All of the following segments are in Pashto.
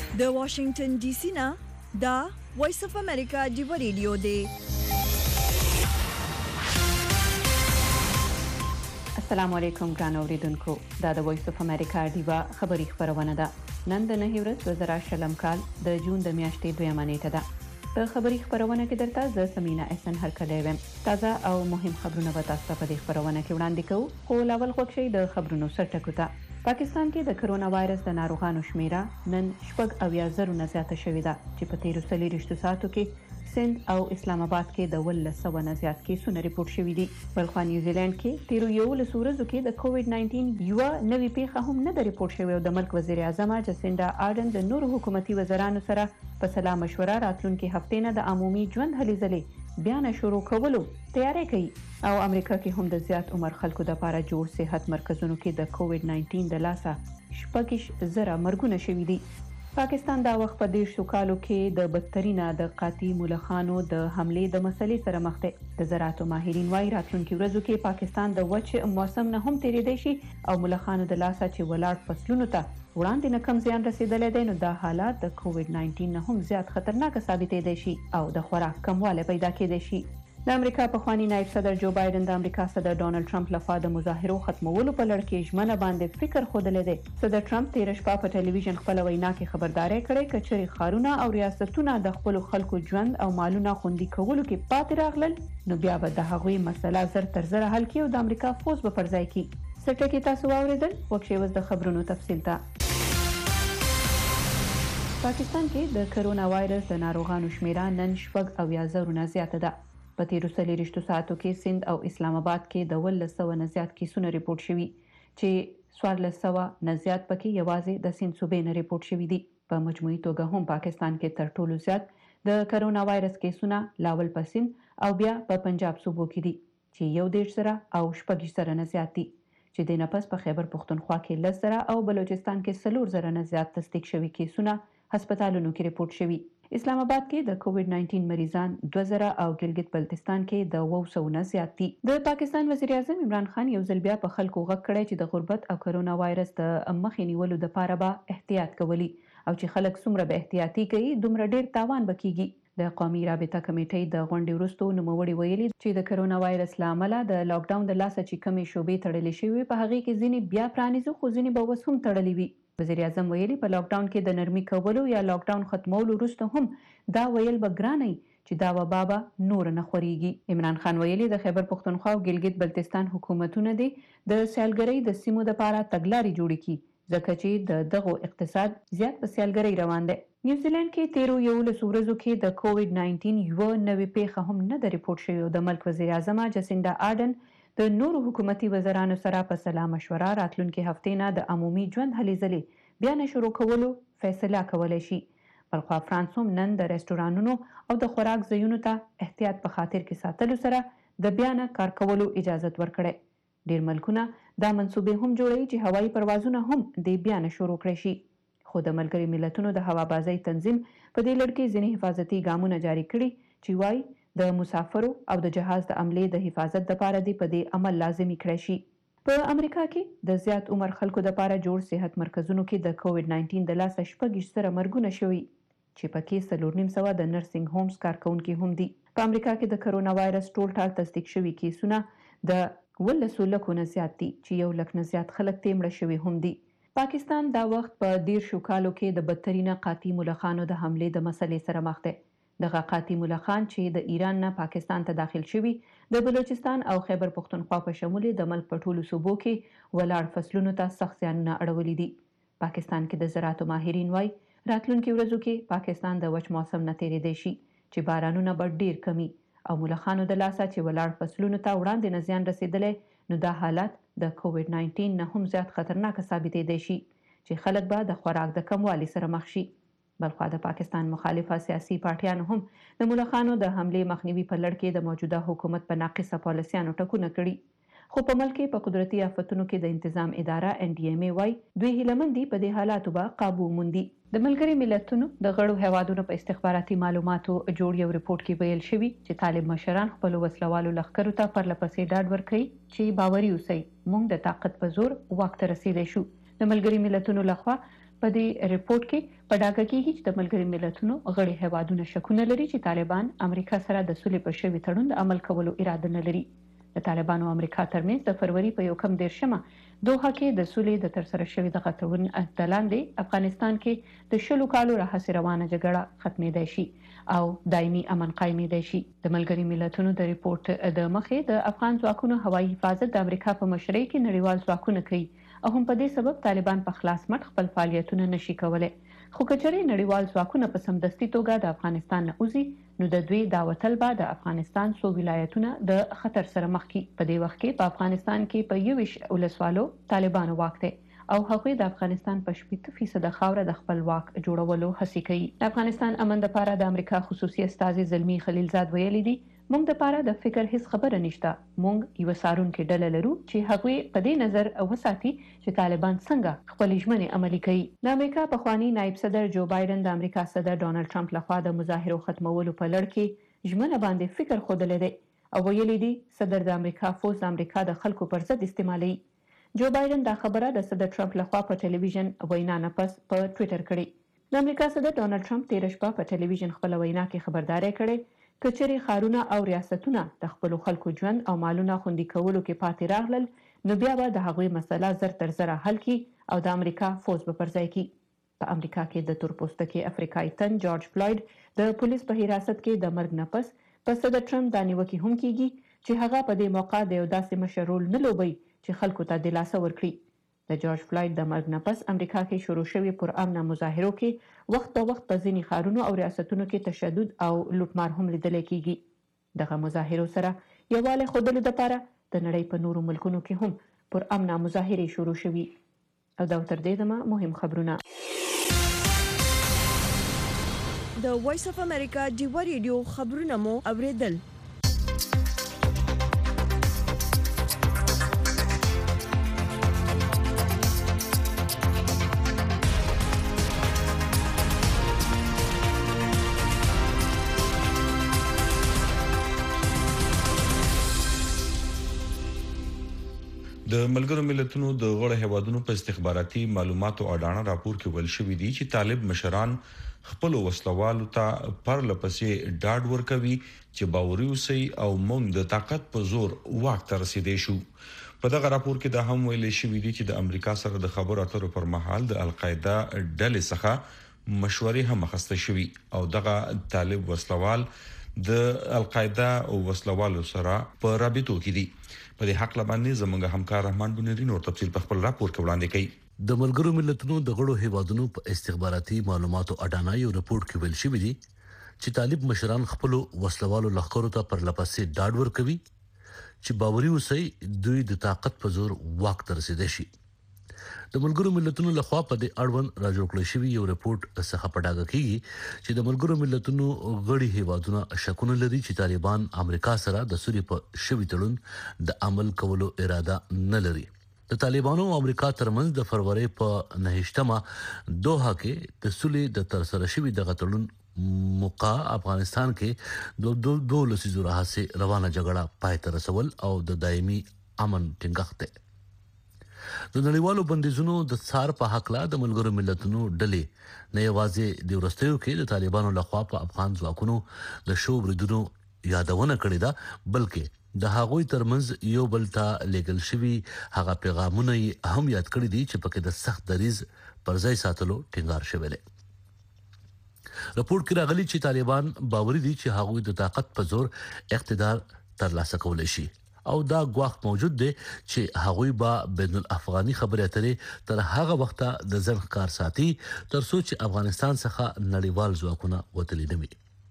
د واشنگټن ډي سي نه دا وایس اف امریکا دی ریډیو دی. السلام علیکم ګران اوریدونکو، دا د وایس اف امریکا دیوا خبری خبرونه ده. نن د 9 ورځ 2020 کال د جون د میاشتې 2 نیټه ده. په خبری خبرونه کې درته ز سمینا احسان هرکلی ویم. تازه او مهم خبرونه به تاسو ته په دې خبرونه کې وړاندې کوو. خو لاول خوښ شئ د خبرونو سرټکو ته. پاکستان کې د کرونا وایرس د ناروغانو شمیره نن 7,000 نه زیاته شوې ده چې په 13 ساعتو کې سند او اسلام آباد کې د 100 نه زیات کیسونه ریپورت شوي دي. بلخوا نیوزیلند کې 13 ورځو کې د کووډ 19 یو نوې پیښه هم نه ده ریپورت شوې او د ملک وزیر اعظم جسینډا آرډن د نورو حکومتي وزرانو سره په سلا مشوره راتلونکي هفته نه د عمومي ژوند هلې ځلې بیان شروع کولو تیاری کوي. او امریکا کې هم د زیات عمر خلکو د لپاره جوړ صحت مرکزونو کې د کووډ 19 د لاسه 6,000 مرګونه شوي دي. پاکستان دا وخت په 10 کالو کې د بدترینه د قاطی ملخانو د حمله د مسلې سره مخ دی. د زراعت ماهرین وايي راتلونکي ورځو کې پاکستان د وچ موسم نه هم تیریدای شي او ملخانو د لاسه چې ولاړ فصلونو ته وړاندې نه کم زیان رسیدلی دی، نو دا حالات د کووډ 19 نه هم زیات خطرناک ثابتېدای شي او د خوراک کموالی پیدا کېدای شي. د امریکا پخوانی نایب صدر جو بایدن د امریکا صدر ډونالد ټرمپ لخوا د مظاهرو ختمولو په لړ کې ژمنه باندې فکر ښودلی دی. صدر ټرمپ تېره شپه په ټلویزیون خپله وینا کې خبرداری کړی که چېرې ښارونه او ریاستونه د خپلو خلکو ژوند او مالونه خوندي کولو کې پاتې راغلل، نو بیا به د هغوی مسله زر تر زره حل کړي او د امریکا فوز به پر ځای کړي. څه ټکي تاسو واورېدل؟ وکښې اوس د خبرونو تفصیل ته. پاکستان کې د کرونا وایرس د ناروغانو شمیره نن 7,000 نه زیاته ده. په 13 ساعتو کې سند او اسلام آباد کې د 100 نه زیات کیسونه ریپورت شوي چې 1400 نه زیات پکې یوازې د سند صوبې نه ریپورت شوي دي. په مجموعي توګه هم پاکستان کې تر ټولو زیات د کرونا وایرس کیسونه لاول په سند او بیا په پنجاب صوبو کې دي چې 1,000 او 6,000 نه زیات دي، چې د نفس په خیبر پختونخوا کې 10,000 او بلوچستان کې 4,000 نه زیات تصدیق شوي کیسونه هسپتالونو کې ریپورت شوي. اسلام آباد کې د کووډ 19 مریضان 2,000 او ګلګت بلتستان کې د 200 نه زیات دي. د پاکستان وزیر اعظم عمران خان یو ځل بیا په خلکو غږ کړی چې د غربت او کرونا وایرس د مخې نیولو لپاره به احتیاط کولی او چې خلک څومره به احتیاطي کوي دومره ډیر تاوان به کیږي. د قومي رابطه کمیټې د غونډې وروسته نوموړي ویلي چې د کرونا وایرس له امله د لاک ډاون د لاسه چې کمې شوبې تړلې شوې په هغې کې ځینې بیا پرانیزو خو ځینې به اوس هم تړلې وي. وزیر اعظم ویلي په لاک ډاون کې د نرمي کولو یا لاک ډاون ختمولو وروسته هم دا ویل به ګران وي چې دا وبا به نور نه خوريږي. عمران خان ویلي د خیبر پختونخوا او ګلګت بلتستان حکومتونه دي د سیالګرۍ د سیمو لپاره تګلارې جوړې کړي ځکه چې دغه اقتصاد زیات په سیالګرۍ روان دی. نیوزیلند کې 13 ورځو کې د کووډ 19 یو نوې پیښه هم نه ده ریپورت شوې او د ملک وزیر اعظم جسینډا آرډن د نورو حکومتي وزرانو سره په سلا مشوره راتلونکي هفته نه د عمومي ژوند هلې ځلې بیان شروع کولو فیصله کولی شي. بلخوا فرانس هم نن د رستورانونو او د خوراک ځایونو ته احتیاط په خاطر کې ساتلو سره د بیان کار کولو اجازه ورکړي. ډیر ملکونه دا منصوبې هم جوړوي چې هوایي پروازونه هم د بیان شروع کړي شي. خو د ملګري ملتونو د هوابازۍ تنظیم په دې لړ کې ځینې حفاظتي ګامونه جاری کړي چې وایي د مسافرو او د جهاز د عملې د حفاظت لپاره دې په دې عمل لازمي کړی شي. په امریکا کې د زیات عمر خلکو لپاره جوړ صحت مرکزونو کې د کووډ 19 د لاسه 6,000 مرګونه شوي چې پکې 4,900 د نرسنګ هومز کارکونکي هم دي. په امریکا کې د کرونا وایرس ټول ټال تصدیق شوي کیسونه د 1,00,000 نه زیات دي چې 1,00,000 نه زیات خلک تې مړه شوي هم دي. پاکستان دا وخت په 13 کالو کې د بدترینه قاطی ملخانو د حملې د مسلې سره مخ دی. دغه قاطی ملخان چې د ایران نه پاکستان ته داخل شوي د بلوچستان او خیبر پختونخوا په شمول د ملک په ټولو صوبو کې ولاړ فصلونو ته سخت زیانونه اړولي دي. پاکستان کې د زراعت ماهرین وايي راتلونکي ورځو کې پاکستان د وچ موسم نه تیریدای شي چې بارانونه به ډیر کمی او ملخانو د لاسه چې ولاړ فصلونو ته وړاندې نه زیان رسیدلی، نو دا حالت د کووډ 19 نه هم زیات خطرناک ثابتېدای شي چې خلک به د خوراک د کموالي سره مخ شي. بلخوا د پاکستان مخالفه سیاسي پارټیانو هم د ملخانو د حملې مخنیوي په لړ کې د موجوده حکومت په ناقصه پالیسیانو ټکونه کړي. خو په ملک کې په قدرتي آفتونو کې د انتظام اداره NDMA وايي دوی هیلهمند دي په دې حالاتو به قابو موندي. د ملګري ملتونو د غړو هیوادونو په استخباراتي معلوماتو جوړ یو ریپورت کې ویل شوی چې طالب مشران خپل وسلوالو لښکرو ته پرلپسې ډاډ ورکړي چې باوري اوسئ موږ د طاقت په زور واک ته رسیدای شو. د ملګري ملتونو لخوا په دې ریپورت کې په ډاګه کېږي چې د ملګري ملتونو غړي هیوادونه شکونه لري چې طالبان امریکا سره د سولې په شوي تړون د عمل کولو اراده نه لري. د طالبانو او امریکا ترمنځ د فروری په 1 دوحه کې د سولې د ترسره شوي دغه تړون د لاندې افغانستان کې د 10 کالو راهیسې روانه جګړه ختمېدای شي او دایمي امن قایمېدای شي. د ملګري ملتونو د ریپورت د مخې د افغان ځواکونو هوایي حفاظت د امریکا په مشرۍ کې نړیوال ځواکونه کوي او هم په دې سبب طالبان په خلاص مټ خپل فعالیتونه نشي کولای. خو کچري نړیوال ځواکونه په سمدستي توګه د افغانستان نه وځي نو د دوی دا وتل به د افغانستان څو ولایتونه د خطر سره مخ کی. په دې وخت کې په افغانستان کې په 21 ولسوالو طالبانو واک دی او هغوی د افغانستان په 80% خاوره د خپل واک جوړولو هڅه کوي. د افغانستان امن لپاره د امریکا خصوصي استازي زلمی خلیلزاد ویلي دي موږ د لپاره د فکر هیڅ خبره نشته. موږ یو سارونکو ډله لرو چې هغوی په دې نظر وساتي چې طالبان څنګه خپل ژمنې عملي کوي. د امریکا پخوانی نائب صدر جو بایدن د امریکا صدر ډونالد ټرمپ لخوا د مظاهرو ختمولو په لړ کې ژمنه باندې فکر خوده دی او ویلي دي صدر د امریکا فوز د امریکا د خلکو پر ضد استعمالي. جو بایدن دا خبره د صدر ټرمپ لخوا په ټلویزیون وینا نه پس په ټوئیټر کړې. د امریکا صدر ډونالد ټرمپ تیر شپه په ټلویزیون خپل وینا کې خبرداري کړې کچري خارونه او ریاستونه د خپل خلکو ژوند او مالونه خوندي کولو کې پاتې راغلل نو بیا به د هغوی مسله زر تر زره حل کی او د امریکا فوز به پر ځای کی. په امریکا کې د تور پوستکي افریقایي تن جورج فلوید د پولیس په حراست کې د مرګ نه پس په صدر ټرمپ د نیوکې هم کیږي چې هغه په دې موقع د یو داسې مشر رول نه لوبي چې خلکو ته دلاسه ورکړي. د جورج فلوید د مرګ نه پس امریکا کې شروع شوی پر امن مظاهرو کې وخت په وخت په ځینې ښارونو او ریاستونو کې تشدد او لوټمار هم لیدل کېږي. دغه مظاهرو سره یووالی ښودلو لپاره د نړۍ په نورو ملکونو کې هم پر امن مظاهرې شروع شوي. او دا تر دې دمه مهم خبرونه. د وایس اف امریکا ډیوا ریډیو خبرونه مو اوریدل. د ملګرو ملتونو د غړو هیوادونو په استخباراتي معلوماتو اډانه راپور کې ویل شوی دی چې طالب مشران خپل وسلوالو ته پر لپسې ډاډ ورکوي چې باوري اوسي او موږ د طاقت په زور واک ته رسیدې شو. په دغه راپور کې دا هم ویل شوی دی چې د امریکا سره د خبرو اترو پر مهال د القاعده ډلې څخه مشورې هم اخیستل شوې او دغه طالب وسلوال د القاعده او وسلوالو سره په رابطو کې دي. په دې حق باندې زموږ همکار رحمان بنيري نور تفصیل په خپل راپور کې وړاندې کړي. د ملګرو ملتونو د غړو هیوادونو په استخباراتي معلوماتو اډانه یو رپورت کې ویل شوی دی چې طالب مشران خپل وسلوالو لخرو ته پر لپسې ډاډ ورکوي چې باوري اوسي دوی د طاقت په زور واک ته رسیدي شي. د ملګرو ملتونو لخوا په دې اړوند راجوړ کړی شوی یو رپورت څخه پټاګه کیږي چې د ملګرو ملتونو غړي هیوادونه شکونه لري چې طالبان امریکا سره د سولې په شوي تړون د عمل کولو اراده نه لري. د طالبانو او امریکا ترمنځ د فروری په 9مه دوحه کې د سولې د ترسره شوي دغه تړون موقع افغانستان کې دوه لسیزو راهیسې روانه جګړه پای ته رسول او د دایمي امن ټینګښت دی. د نړیوالو بندیزونو د څار په حق لا د ملګرو ملتونو ډلې نه یوازې د ورستیو کې د طالبانو لخوا په افغان ځواکونو د شو بریدونو یادونه کړې ده بلکې د هغوی ترمنځ یو بل ته لیګل شوی هغه پیغامونه هم یاد کړی دي چې پکې د سخت دریز پر ځای ساتلو ټینګار شوی دی. رپورت کې راغلي چې طالبان باوري دي چې هغوی د طاقت په زور اقتدار ترلاسه کولی شي او دا ګواښ موجود دی چې هغوی به بین الافغاني خبرې اترې تر هغه وخته د ځن ښکار ساتي تر څو چې افغانستان څخه نړیوال ځواکونه وتلي نه وي.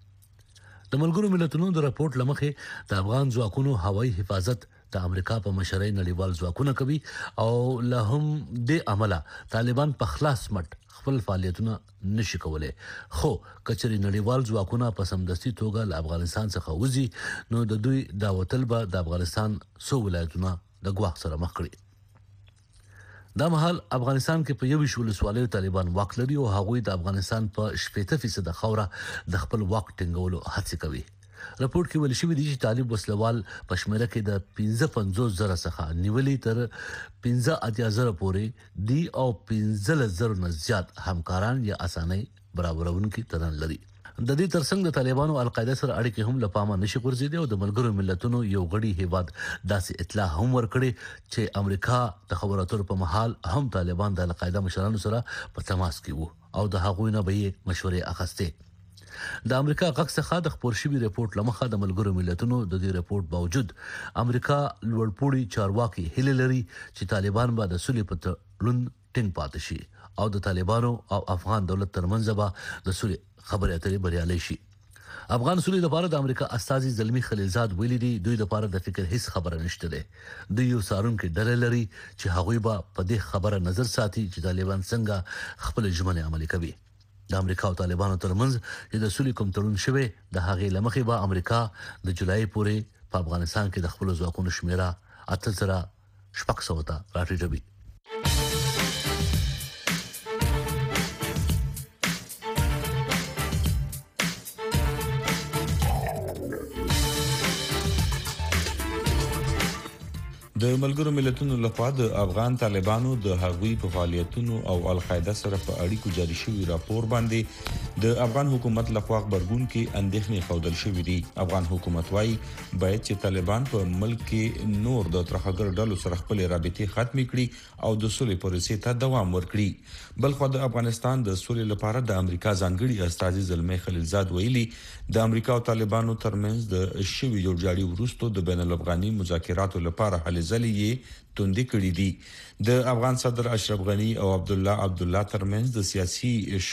د ملګرو ملتونو د راپورټ لمخې د افغان ځواکونو هوایي حفاظت د امریکا په مشرۍ نړیوال ځواکونه کوي او له هم د عمله طالبان په خلاص مټ خپل فعالیتونه نشي کولای. خو کچري نړیوال ځواکونه په سمدستي توګه له افغانستان څخه وځي نو د دوی دا وتل به د افغانستان څو ولایتونه د ګواښ سره مخ کړي. دا مهال افغانستان کې په 21 ولسوالیو طالبان واک لري او هغوی د افغانستان په 80% خاوره د خپل واک ټینګولو هڅه کوي. راپور کې ویل شوی دی چې طالب وسلوال پښمنه کې د 55,000 څخه نیولې تر 15,000 پورې دی او 15,000 نه زیات همکاران یا اسانۍ برابرونکي تران لري. د دې ترڅنګ د طالبانو او القاعده سره اړیکې هم لپاره نشي ورزيدي او د ملګرو ملتونو یو غړي هیواد داسې اطلاع هم ورکړي چې امریکا د خبرو اترو په محل هم طالبان د القاعده مشرانو سره په تماس کې وو او د هغوی نه به مشورې اخستې. د امریکا غږ څخه د خبر شوی ریپورت لمخه د ملګرو ملتونو د دې ریپورت باوجود امریکا لوړپوړي چارواکي هله لري چې طالبان به د سولې په تړون ټینګ پاتې شي او د طالبانو او افغان دولت ترمنځ به د سولې خبرې اترې بریالي شي. افغان سولې لپاره د امریکا استازي زلمی خلیلزاد ویلي دي دوی لپاره د فکر هیڅ خبره نشته ده. دوی یو سارونکو ډله لري چې هغوی به په دې خبره نظر ساتي چې طالبان څنګه خپل ژمنې عملي کوي. د امریکا او طالبانو ترمنځ چې د سولې کوم تړون شوی د هغې لمخې به امریکا د جولای پورې په افغانستان کې د خپل ځواکونو شمیره 8,600 ته راټیټوي. د ملګرو ملتونو لخوا د افغان طالبانو د هغوی په فعالیتونو او القاعده سره په اړیکو جاري شوی راپور باندې د افغان حکومت لخوا خبرګون کې اندېښنې ښودل شوې دي. افغان حکومت وايي باید چې طالبان په ملک کې نور د ترهګر ډلو سره خپل رابطې ختمې کړي او د سولې پروسې ته دوام ورکړي. بلخو د افغانستان د سولې لپاره د امریکا ځانګړي استازي زلمی خلیلزاد ویلي د امریکا او طالبانو ترمنځ د شوی جوړجاړي وروسته د بین الافغاني مذاکراتو لپاره حل ځلې توندې کړې دي. د افغان صدر اشرف غنی او عبد الله ترمنځ د سیاسي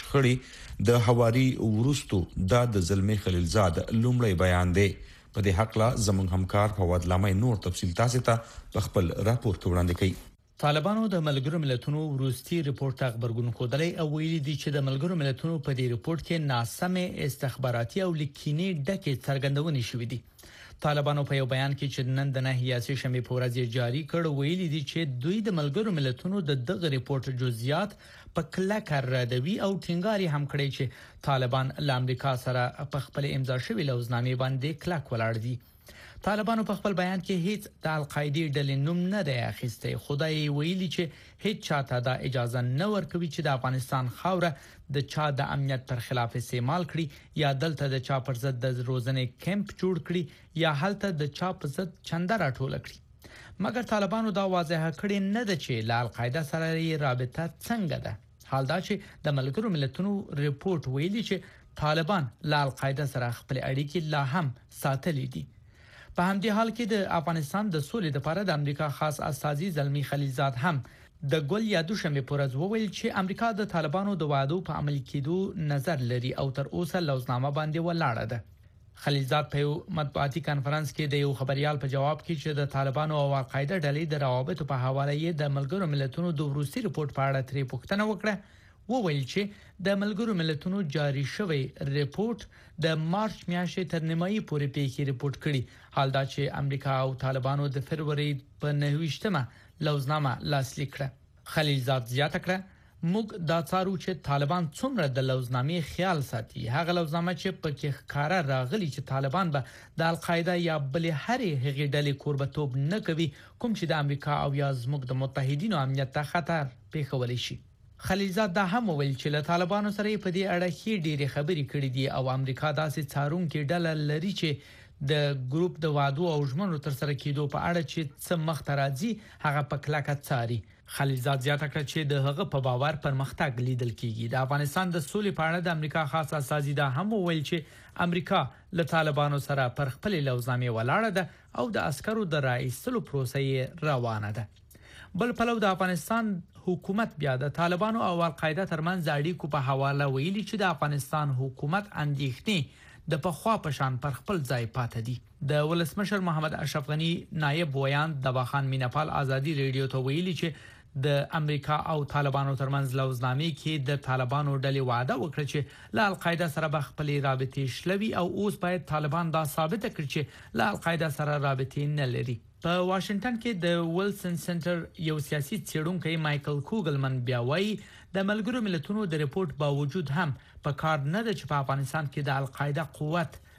شخړې د حواري وروسته د زلمی خلیلزاد لومړی بیان دی. په دې حق لا زموږ همکار فواد لامي نور تفصیل تاسو ته خپل راپور کې وړاندې کړي. طالبانو د ملګرو ملتونو وروستي ریپورت خبرګون خودلې او ویلي دي چې د ملګرو ملتونو په دې ریپورت کې ناسمه استخباراتي او لیکینی ډکه څرګندونه شوې دي. طالبانو په یو بیان کې چې نن د 9 شنبه په ورځ جاری کړ ویلي دي چې دوی د ملګرو ملتونو د دغه ریپورت جزئیات په کلکه ردوي او ټینګاري هم کړی چې طالبان له امریکا سره په خپل امضا شوی لوزنامې باندې کلک ولاړ دي. طالبانو په خپل بیان کې هیڅ د القاعده ډلې نوم نه دی اخیسته. خدای ویلي چې هیڅ چاته د اجازه نه ورکوي چې د افغانستان خاوره د چا د امنیت پر خلاف استعمال کړي یا دلته د چا پر ضد د روزنې کیمپ جوړ کړي یا هلته د چا په ضد چنده راټول کړي. مګر طالبانو دا واضح کړي نه ده چې له القاعده سره رابطه څنګه ده. حال دا چې د ملګرو ملتونو ریپورت ویلي چې طالبان له القاعده سره خپل اړیکې لا هم ساتلې دي. په همدې حال کې د افغانستان د سولې لپاره د امریکا خاص استازي زلمی خلیلزاد هم د ګل یا دوشنبه پورز وویل چې امریکا د طالبانو د وعدو په عمل کېدو نظر لري او تر اوسه لوزنامه باندې ولاړه ده. خلیلزاد په یو مطبوعاتي کانفرنس کې د یو خبريال په جواب کې چې د طالبانو او القاعده ډلې د روابط په حواله یې د ملګرو ملتونو د وروستي ریپورت په اړه ترې پوښتنه وکړه. وویل چې د ملګرو ملتونو جاری شوی ریپورت د مارچ میاشتې تر نیمایي پورې پیښې ریپورت کړي. حال دا چې امریکا او طالبانو د فروری په 9مه لوزنامه لاسلیک کړه. خلیلزاد زیاته کړه موږ دا څارو چې طالبان څومره د لوزنامې خیال ساتي. هغه لوزنامه چې په کې ښکارا راغلي چې طالبان به د القاعده یا بل هرې هغې ډلې کوربتوب نه کوي کوم چې د امریکا او یا زموږ د متحدینو امنیت ته خطر پیښولی شي. خلیلزاد دا هم ویل چې له طالبانو سره په دې اړه هي ډېری خبرې کړې دي او امریکا داسې څارونکو ډله لري چې د ګروپ د وادو او ژمنو تر سره کېدو په اړه چې څه مخ ته راځي هغه په کلکه څاري. خلیلزاد زیاته کړه چې د هغه په باور پرمختګ لیدل کیږي. د افغانستان د سولې په اړه د امریکا خاص استازي دا هم ویل چې امریکا له طالبانو سره پر خپل لوزنامې ولاړه ده او د عسکرو د رایستلو پروسه روانه ده. بل پلو د افغانستان حکومت بیا د طالبانو او القاعده ترمنځ اړیکو په حواله ویلي چې د افغانستان حکومت اندېښنې د پخوا پشان پر خپل ځای پاتې دي. د ولسمشر محمد اشرف غنی نائب ویان دواخان میناپال ازادي ریډیو ته ویلي چې د امریکا او طالبانو ترمنځ لوزنامې کې د طالبانو ډلې وعده وکړه چې له القاعده سره به خپل رابطې شلوي او اوس باید طالبان دا ثابت کړي چې له القاعده سره رابطې نه لري. په واشنگټن کې د ویلسن سنټر یو سیاسي څېړونکی مایکل کوګلمن بیا وایي د ملګرو ملتونو د ریپورت باوجود هم په کار نه ده چې په افغانستان کې د القاعده قوت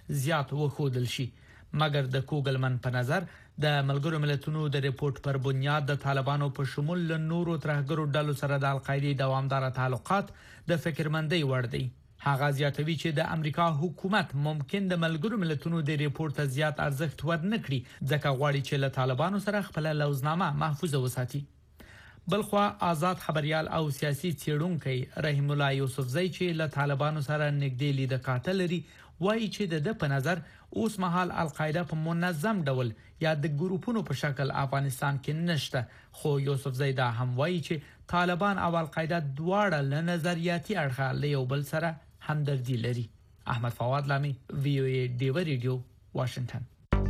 زیات وښودل شي. مګر د کوګلمن په نظر د ملګرو ملتونو د ریپورت پر بنیاد د طالبانو په شمول له نورو ترهګرو ډلو سره د القاعده دوامدار تعلقات د فکرمندۍ وړ دي. هغه زیاتوي چې د امریکا حکومت ممکن د ملګرو ملتونو د ریپورت ځات ارزښت ورنکړي ځکه غواړي چې له طالبانو سره خپل لوزنامه محفوظ وساتي. بلخوا آزاد خبريال او سیاسي څېړونکی رحیم الله یوسفزی چې له طالبانو سره نږدې لید کاته لري وایي چې د په نظر اوس مهال القاعده په منظم ډول یا د ګروپونو په شکل افغانستان کې نشته. خو یوسفزی دا هم وایي چې طالبان او القاعده دواړه له نظریاتي اړخه له یو بل سره همدردي لري. احمد فواد لامي VOA ډیو ریډیو واشنگټن.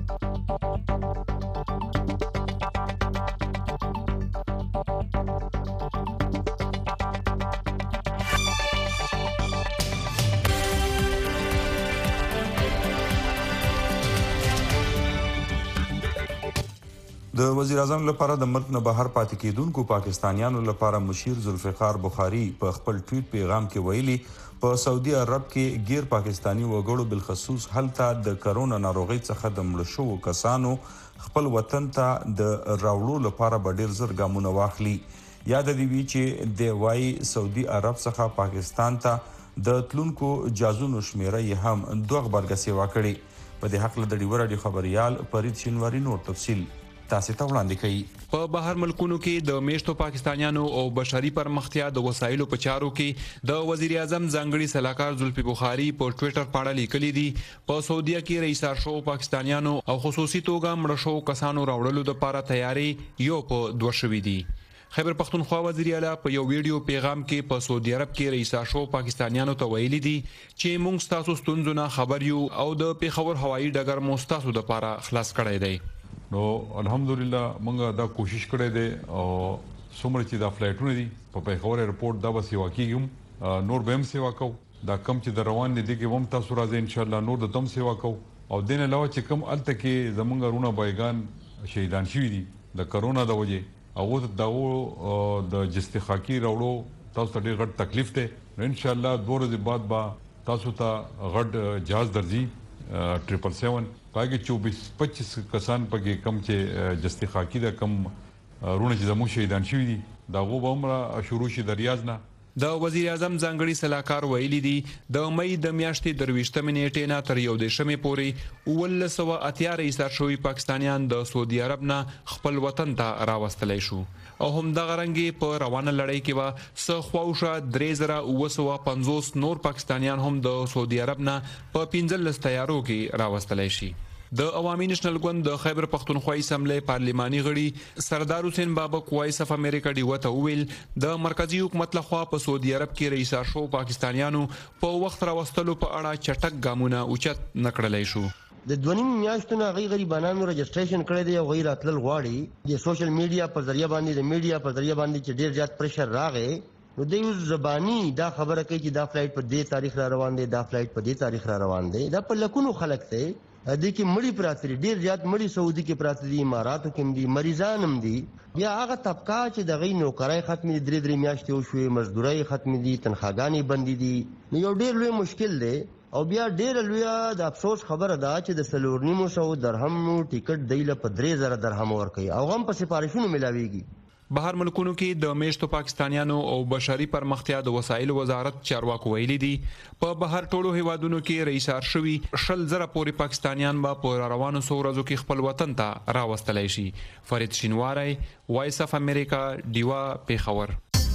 د وزیر اعظم لپاره د ملک نه بهر پاتې کېدونکو پاکستانیانو لپاره مشیر ذوالفقار بخاری په خپل ټویټ پیغام کې ویلي په سعودي عرب کې غیر پاکستانی وګړو بالخصوص هلته د کرونا ناروغي څخه د مړ شوو کسانو خپل وطن ته د راوړلو لپاره به ډیر زر ګامونه واخلي. یاد دی وی چې د وای سعودي عرب څخه پاکستان ته د تلونکو جازونو شمیره یې هم 2 غبرګه سیوا کړي. په دې حق له د ډیو رادیو خبريال فرید شینواری نور تفصیل تاسو ته وړاندې کړي. په بهر ملکونو کې د میشتو پاکستانیانو او بشري پرمختیا د وسایلو په چارو کې د وزیر اعظم ځانګړي سلاکار زلفي بخاری په ټوئیټر پاڼه لیکلي دي په سعودي کې رئیسار شو پاکستانیانو او خصوصي توګه مړ شو کسانو راوړلو لپاره تیاری یو په 2 شوي دي. خیبر پختونخوا وزیر اعلی په یو ویډیو پیغام کې په سعودي عرب کې رئیسار شو پاکستانیانو ته ویلي دي چې موږ تاسو ستونزونه خبر یو او د پیښور هوایي ډګر مو تاسو لپاره خلاص کړی دی. نو الحمدلله موږ دا کوشش کړې ده او څومره چې دا فلایټونه دي په پیښور ایرپورټ دا به سیوا کیږي نور به هم سیوا کوو. دا کم چې د روان دي کې هم تاسو راځي ان شاء الله نور د تم سیوا کوو. او دین علاوه چې کم الته کې زمونږ رونه بایگان شهیدان شوي دي د کرونا د وجې او دغه د جستخاکی راوړو تاسو ته ډېر غټ تکلیف ده. ان شاء الله 2 ورځې بعد به تاسو ته غټ جهاز درځي 777 پاګه 24-25 کسان پکې کم چې جستخاکی دا کم رونه چې زمو شهیدان شوي دي دا غو به عمره شروع شي د ریاض نه. د وزیر اعظم ځانګړي سلاکار ویلي دي د مې د میاشتې 23 نیټې نه تر 11 پورې 1980 رئیسار شوی پاکستانیان د سعودي عرب نه خپل وطن ته راوستلای شو او هم د غرنګي په روانه لړۍ کې وا څه خواوشه 3950 نور پاکستانیان هم د سعودي عرب نه په 15 تیارو کې راوستلای شي. د عوامي نېشنل ګوند د خیبر پختونخوا اسمبلی پارلماني غړي سردار حسین بابک وایس اف امریکا ډیو ته ویل د مرکزی حکومت لخوا په سعودي عرب کې رئیسار شو پاکستانیانو په وخت راوستلو په اړه چټک ګامونه اوچت نکړلای شو. د 2 میاشتو نه غریبانو رجسټریشن کړی دی او غیر اتل غواړي د سوشل میډیا په ذریعہ باندې د میډیا په ذریعہ باندې چې ډیر زیات پریشر راغی نو د یو زبانی دا خبره کوي چې دا فلایټ په دې تاریخ را روان دی دا فلایټ په دې تاریخ را روان دی دا په لکونو خلک ته د کې مړی پراته دي ډیر زیات مړی سعودي کې پراته دي اماراتو کې دي مریضان هم دي بیا هغه طبقه چې د غي نوکرای ختم دي 3 میاشتې او شوي مزدوري ختم دي تنخواګانی بند دي نو یو ډیر لوی مشکل دی او بیا ډیر لوی د افسوس خبره ده چې د 4.5 درهم ټیکټ دیله په 3000 درهم ورکي او هم په سفارښونو ملاويږي. بهر ملکونو کې د میشتو پاکستانیانو او بشري پرمختیا د وسایل وزارت چارواکو ویلي دي په بهر ټولو هیوادونو کې رئیسار شوی 10,000 پورې پاکستانیان به په روانو سورزو کې خپل وطن ته راوستلای شي. فرید شینواری وایس اف امریکا ډیوا پیښور.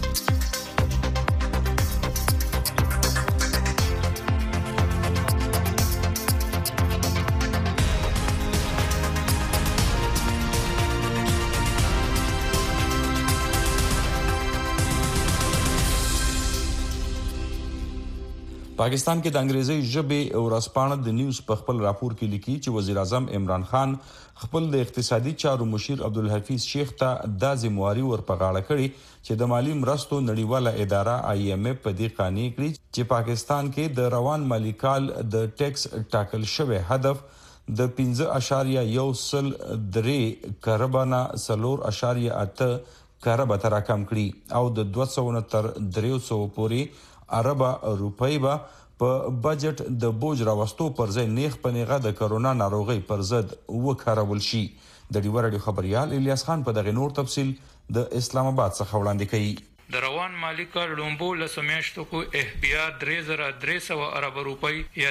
پاکستان کې د انګریزي ژبې او رسپانه د نیوز په خپل راپور کې لیکي چې وزیر اعظم عمران خان خپل د اقتصادي چارو مشیر عبدالحفیظ شیخ ته د ذمہواری ورپغاړه کړي چې د مالی مرستو نړیواله اداره IMF په دې قانع کړي چې پاکستان کې د روان مالی کال د ټیکس ټاکل شوی هدف د 15.13 کربنا 4.8 کرب تر کم کړي او د 200 تر 300 پورې اربه روپۍ به په بجټ د بوج راوستو پر ځای نیغ په نیغه د کرونا ناروغي پر ضد وکارول شي. د ډیوه رادیو خبريال الیاس خان په دغه نور تفصیل د اسلام آباد څخه وړاندې کوي. د روان مالی کال لومبو لسمیاشتو کو احبیا 3300 ارب روپۍ یا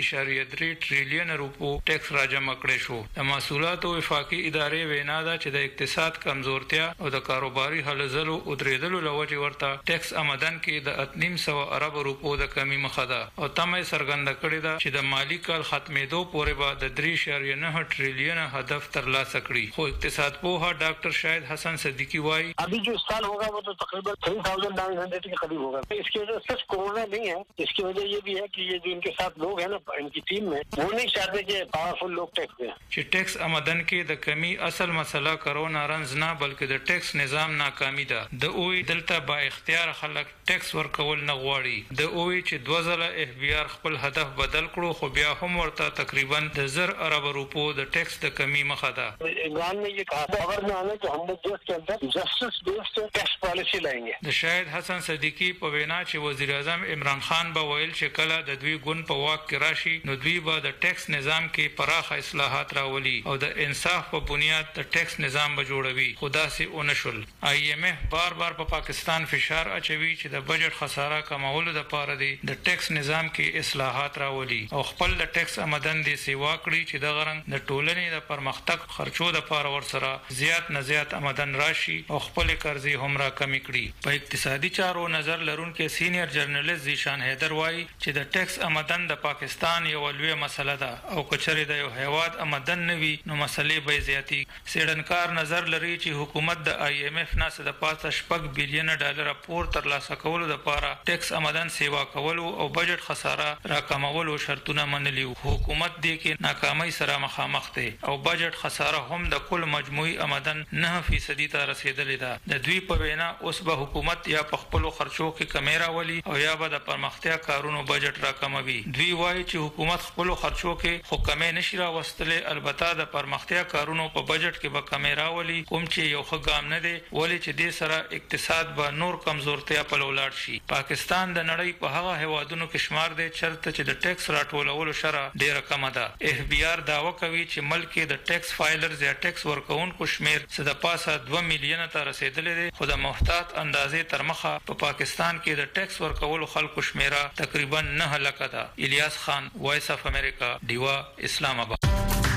3.3 ټریلیون روپو ټیکس راجمع کړی شو. د محصولاتو وفاقي ادارې وینا ده چې د اقتصاد کمزورتیا او د کاروباري هلزلو او درېدلو لوجه ورته ټیکس آمدن کې د 300 ارب روپو د کمی مخه ده او تمه څرګنده کړې ده چې د مالی کال ختمېدو پورې به د 3.9 ټریلیون هدف ترلاسه کړي. خو اقتصاد پوها ډاکټر شاهد حسن صدیقی وايي ابھی جو سال ہوگا وہ تو تقریباً 3,900 کے قریب ہوگا. اس کی وجہ صرف کورونا نہیں ہے, اس کی وجہ یہ بھی ہے کہ یہ جو ان کے ساتھ لوگ ہیں نا ان کی ٹیم میں وہ نہیں چاہتے کہ پاورفل لوگ ټیکس دیں. چې ټیکس آمدن کې د کمی اصل مسله کرونا رنز نه بلکې د ټیکس نظام ناکامي ده. د اوی دلته با اختیار خلک ټیکس ورکول نه غواړي. د اوی چې 2000 احبیار خپل هدف بدل کړو خو بیا هم ورته تقریبا د 1000 ارب روپو د ټیکس د کمی مخه ده. عمران نے یہ کہا اگر میں آنے تو ہم لوگ دیش کے اندر جسٹس بیسڈ ٹیکس پالیسی لائیں گے. د شاهد حسن صدیقی په وینا چې وزیر اعظم عمران خان به ویل چې کله د دوی ګوند په واک کې راشي نو دوی به د ټیکس نظام کې پراخه اصلاحات راولي او د انصاف په بنیاد د ټیکس نظام به جوړوي. خدا سي اونشل IMF بار بار په پاکستان فشار اچوي چې د بجټ خساره کمولو لپاره د ټیکس نظام کې اصلاحات راولي او خپل د ټیکس آمدن دي سیوا کړی چې د غرنګ د ټولنې د پرمختګ خرچو لپاره ورسره زیات نه زیات آمدن راشي او خپل قرضې هم را کمی کړي. په اقتصادي چارو نظر لرونکو سینیئر جرنالست زیشان حیدر وایي چې د ټیکس آمدن د پاکستان یو لوی مسله ده او کچره د یو هیواد آمدن نوي نو مسلې به زیاتی. سیډنکار نظر لري چې حکومت د IMF نه د پاسه $6 بلین ډالر پور ترلاسه کولو لپاره ټیکس آمدن سیوا کولو او بجټ خساره راکمولو شرطونه منلي. حکومت دې کې ناکامۍ سره مخامخ دی او بجټ خساره هم د کل مجموعي آمدن 9% ته رسیدلې ده. د دوی په وینا اوس به حکومت یا په خپل خرچو کې کمیرا ولي او یا به د پرمختیا کارونو بجټ راکموي. دوی وایي چې حکومت خپل خرچو کې خو کمې نشي راوستلې, البته د پرمختیا کارونو په بجټ کې به کمیرا ولي کوم چې یو ښه ګام نه دی ولې چې د سره اقتصاد به نور کمزورتیا په لولاړ شي. پاکستان د نړۍ په هغه هوادونو کې شمار دی چرته چې د ټیکس راټولولو شرح ډیره کم ده. FBR داوا کوي چې ملک کې د ټیکس فایلرز یا ټیکس ورکوونکو شمیر څه د پاسه 2 میلیون ته رسیدلې ده خو د محتاط اندازې تر مخه په پاکستان کې د ټیکس ورکولو خلکو شمیره تقریبا 9 لک ده. الیاس خان, وایس اف امریکا, ډیوا, اسلام آباد.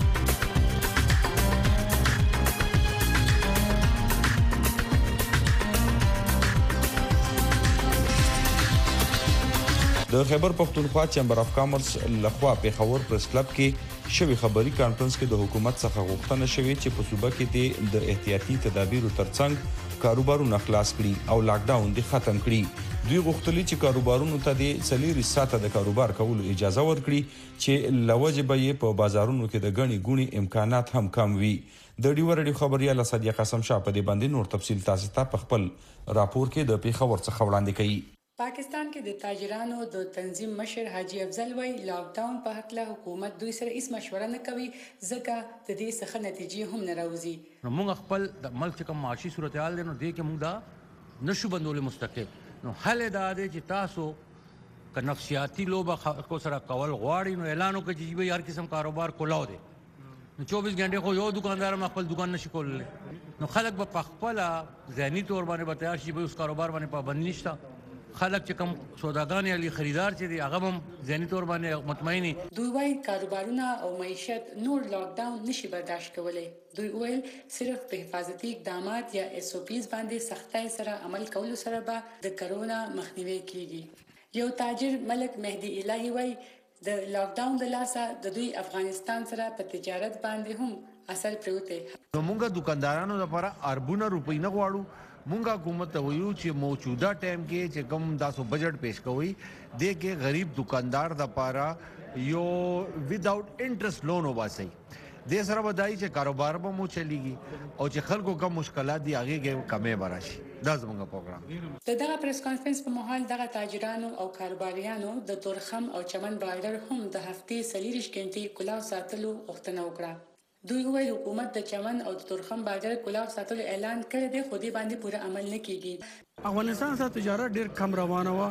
د خیبر پختونخوا چیمبر اف کامرس لخوا پیښور پریس کلب کې شوی خبري کانفرنس کې د حکومت څخه غوښتنه شوې چې په صوبه کې د احتیاطي تدابیرو ترڅنګ کاروبارونه خلاص کړي او لاک ډاون دي ختم کړي. دوی غوښتلي چې کاروبارونو ته د 4 ساعته د کاروبار کولو اجازه ورکړي چې لوجه به یې په بازارونو کې د غني ګونی امکانات هم کم وي. د ډیوه رادیو خبريال صدیق قاسم شاه په دې باندې نور تفصیل تاسو ته په خپل راپور کې د پیښور څخه وړاندې کوي. پاکستان کې د تاجرانو د تنظیم مشر حاجی افضل وای لاک ډاون په حق له حکومت دوی سره هیڅ مشوره نه کوي ځکه د دې څخه نتیجې هم نه راوځي. موږ خپل د ملک کوم معاشي صورتحال دی نو دې کې موږ دا نشو بندول مستقل نو حل دا دی چې تاسو که نفسیاتی لوبه خلکو سره کول غواړي نو اعلان وکړي چې به هر قسم کاروبار کولاو دی نو 24 غنټه خو یو دکاندار خپل دکان نشي کولای نو خلک به خپل ذهني تور باندې بتایا شي به اوس کاروبار باندې پابند نشته. خلک چې کوم سوداګان یا خریدار چې دی هغه هم ذهني تور باندې مطمئني. دوی وايي کاروبارونه او معیشت نور لاک ډاون نشي برداشت کولای. دوی ویل صرف په حفاظتي اقدامات یا SOPs باندې سختۍ سره عمل کولو سره به د کرونا مخنیوي کیږي. یو تاجر ملک مهدی الهی وايي د لاک ډاون د لاسه د دوی افغانستان سره په تجارت باندې هم اثر پروته. موږ دکاندارانو لپاره اربونه روپۍ نه غواړو. مونږه حکومت ته ویو چې موجوده ټایم کې چې کوم تاسو بجټ پیش کوي د کې غریب دکاندار د لپاره یو وداوت انټرست لون وباسي د سره بدای چې کاروبار به مو چلیږي او چې خلکو کوم مشکلات دی هغه کې کمې براشي. دا زموږ پروګرام. دغه پریس کانفرنس په مهال دغه تاجرانو او کاروباریانو د تورخم او چمن بایلر هم د هفتې 40 غنټې کلاو ساتلو غوښتنه وکړه. دوی ویل حکومت د چمن او د تورخم بازار کلاو ساتلو اعلان کړی دی خو دې باندې پوره عمل نه کیږي. افغانستان سره تجارت ډیر کم روانه و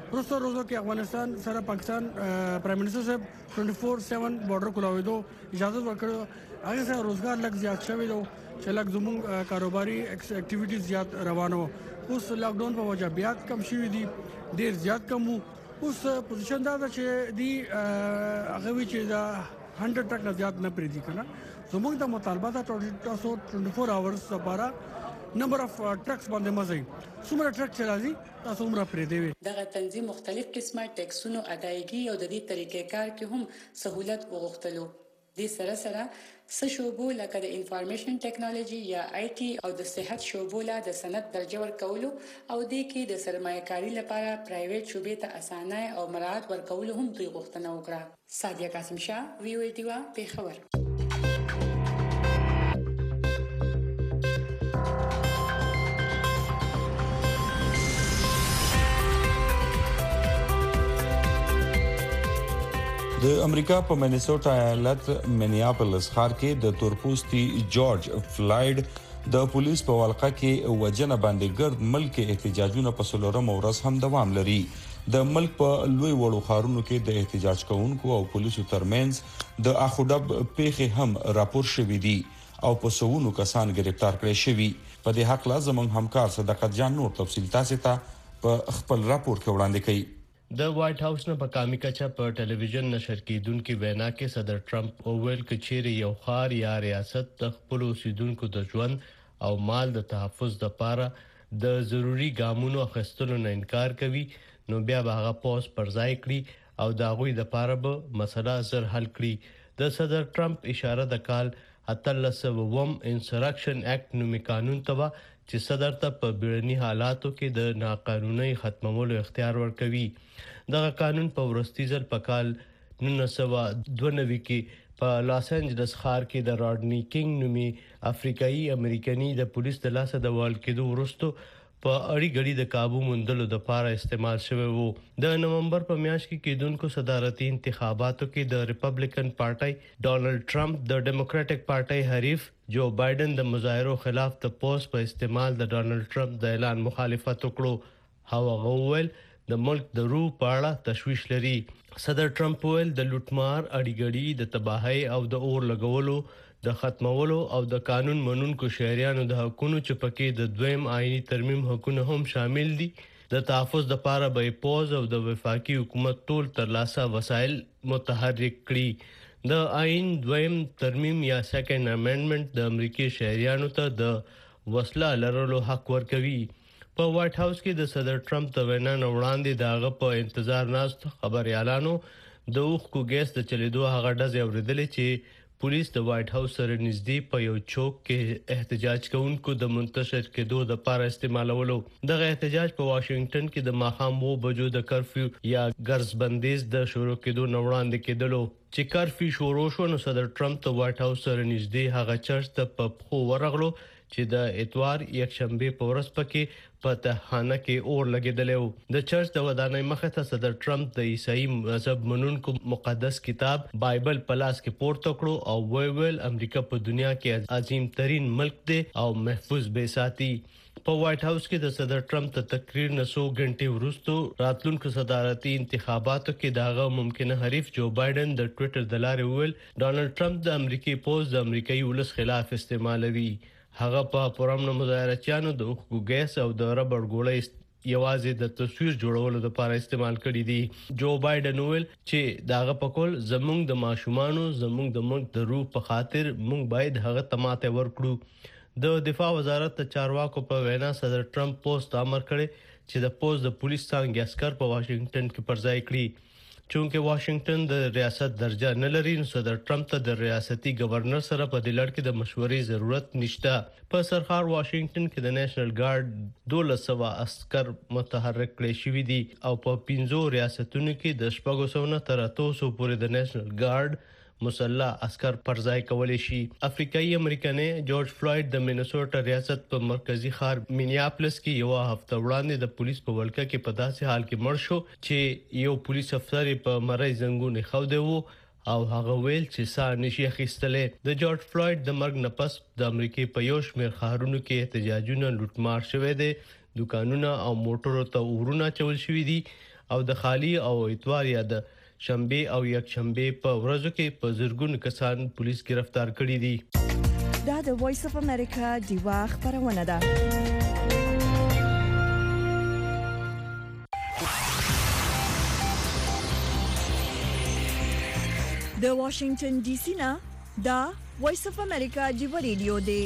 روسو کې افغانستان سره پاکستان پرایم منسٹر صاحب 24/7 بارډر کولاوي دو اجازه ورکړو هغه سره روزګار لږ زیات شوی دو چې لږ زموږ کاروباري اکټیویټیز زیات روانو اوس لاک ډاون په وجه بیا کم شوی دي ډیر زیات کم اوس پوزیشن دا چې دی هغه وی چې دا 100 ټرک نه زیات نه پریدي کنه زموږ د مطالبه تاسو 24 اورز لپاره نمبر اف ټرکس باندې مزي څومره ټرک چلایي تاسو عمره پریدي وي دغه تنظیم مختلف قسمه ټیکسونو ادایګي او د دې طریقې کار کې هم سہولت وغوښتلو د سره شعبو لکه د انفارمیشن ټیکنالوژي یا آی ټي او د صحت شعبو لا د سند درجه ورکولو او د کې د سرمایه‌کاري لپاره پرایویټ شعبې ته اسانه او مراعات ورکولو هم دوی غوښتنه وکړه سادیا قاسم شاه وی او ټي وا پیښور د امریکا په مینیسوټا ایالت مینیاپولس ښار کې د تورپوستي جورج فلایډ د پولیس په ولقه کې وجنه باندې ګرد ملک احتجاجونه په سلورم ورځ هم دوام لري د ملک په لوی وړو ښارونو کې د احتجاج کوونکو او پولیسو ترمنځ د اخودب پیښې هم راپور شوې دي او په سوونو کسان گرفتار کړي شوي په دې حق لازم همکار صدقت جان نور تفصیل تاسو ته په خپل راپور کې وړاندې کړي د وایټ هاوس نه په کامی کچا په ټلویزیون نشر کیدونکو وینا کې صدر ټرمپ اوویل کچيري یو خار یا ریاست د خپل اوسیدونکو د ژوند او مال د تحفظ لپاره د ضروری ګامونو اخیستلو نه انکار کوي نو بیا هغه پوز پر ځای کړی او دا غوي د لپاره به مسله زر حل کړي د صدر ټرمپ اشاره د کال 1800 انسرکشن اکټ نومي قانون ته چې صدر ته په بیړني حالاتو کې د ناقانوني ختمولو اختیار ورکوي دغه قانون په ورستي ځل په کال 1992 کې په لاس انجلس ښار کې د راډنی کینګ نومي افریقایي امریکایي د پولیس د لاسه د وال کېدو وروسته په اړي غړي د काबू مندلو د لپاره استعمال شوی وو د نومبر په میاشت کې کېدونکو صدارتي انتخاباتو کې د ریپبلیکن پارټي ډونالد ټرمپ د ډیموکراټک پارټي حریف جو بایدن د مظاهرو خلاف د پوس په استعمال د ډونالد ټرمپ د اعلان مخالفت وکړو هغه وویل د ملک د روح په اړه تشويش لري صدر ټرمپ ویل د لوټمار اړیګړي د تباہي او د اور لګولو د ختمولو او د قانون منونکو شهريانو د حقوقو چې پکې د دویم آئینی ترمیم حقوقونه هم شامل دي د تحفظ لپاره به پوز او د وفاقي حکومت ټول ترلاسه وسایل متحرک کړي د آئین دویم ترمیم یا سیکنډ امندمنت د امریکای شهريانو ته د وسله لرلو حق ورکوي په وایټ هاوس کې د صدر ټرمپ د وینا وړاندې داغه په انتظار ناست خبريالانو د اوخکو ګیس د چلیدو هغه ډزې اوریدلې چې پولیس د وایټ هاوس سره نږدې په یو چوک کې احتجاج کوونکو د منتشر کېدو د لپاره استعمالولو دغه احتجاج په واشنگټن کې د ماخام 2 بجو د کرفیو یا ګرز بندیز د شروع کېدو نه وړاندې کېدلو چې کرفیو شروع شو نو صدر ټرمپ د وایټ هاوس سره نږدې هغه چرچ ته په خو ورغلو چې د اتوار یک شنبه په ورځ پکې په تهانه کې اور لګیدلو د چرچ د ودانۍ مخه ته صدر ټرمپ د عیسائی مذهب منونکو مقدس کتاب بایبل پلاس کې پورته کړو او ویل امریکا په دنیا کې عظیم ترين ملک دی او محفوظ به ساتي په وایټ هاوس کې د صدر ټرمپ ته تقریر نه 100 غنټې وروسته راتلونکو صدارتي انتخاباتو کې داغه ممکنه حریف جو بایدن د ټوئیټر د لارې ویل ډونالد ټرمپ د امریکای پوز د امریکایي ولس خلاف استعمالوي هغه په پرامن مظاهرچیانو د حقوقو ګیس او د ربړ ګولۍ یوازې د تصویر جوړولو لپاره استعمال کړي دي جو بایدن ویل چې داغه په کول زموږ د ماشومانو زموږ د ملک د روح په خاطر موږ باید هغه تماته ورکړو د دفاع وزارت د چارواکو په وینا صدر ټرمپ پوسټ امر کړی چې د پوز د پولیس څنګه عسكر په واشنگټن کې پرځای کړي چونکه واشنگټن د ریاست درجه نه لري نو صدر ټرمپ ته د ریاستي گورنر سره په دې لړ کې د مشورې ضرورت نشته په سرخار واشنگټن کې د نېشنل ګارد 1200 عسكر متحرک کړي شوی دي او په 15 ریاستونو کې د 700 تر 300 پورې د نېشنل ګارد مسلح عسكر پرځای کولای شي افریقایي امریکایي جورج فلوید د مینیسوټا ریاست په مرکزی ښار مینیاپولس کې یو هفته وړاندې د پولیس په ولکه کې په داسې حال کې مړ شو چې یو پولیس افسر په مړی زنګونه خوده وو او هغه ویل چې ساه نشي اخیستلې د جورج فلوید د مرګ نه پس د امریکای په یو شمېر ښارونو کې احتجاجونه لوټمار شوه دي دکانونه او موټرو ته اورونه چول شوې دي او د خالی او اتوار یا د شنبه او یکشنبه په ورځو کې په زرګون کسان پولیس گرفتار کړي دي. دا د وایس اف امریکا دیوا خبرونه ده. د واشنگټن ډي سي نه دا وایس اف امریکا دیوا ریډیو دی.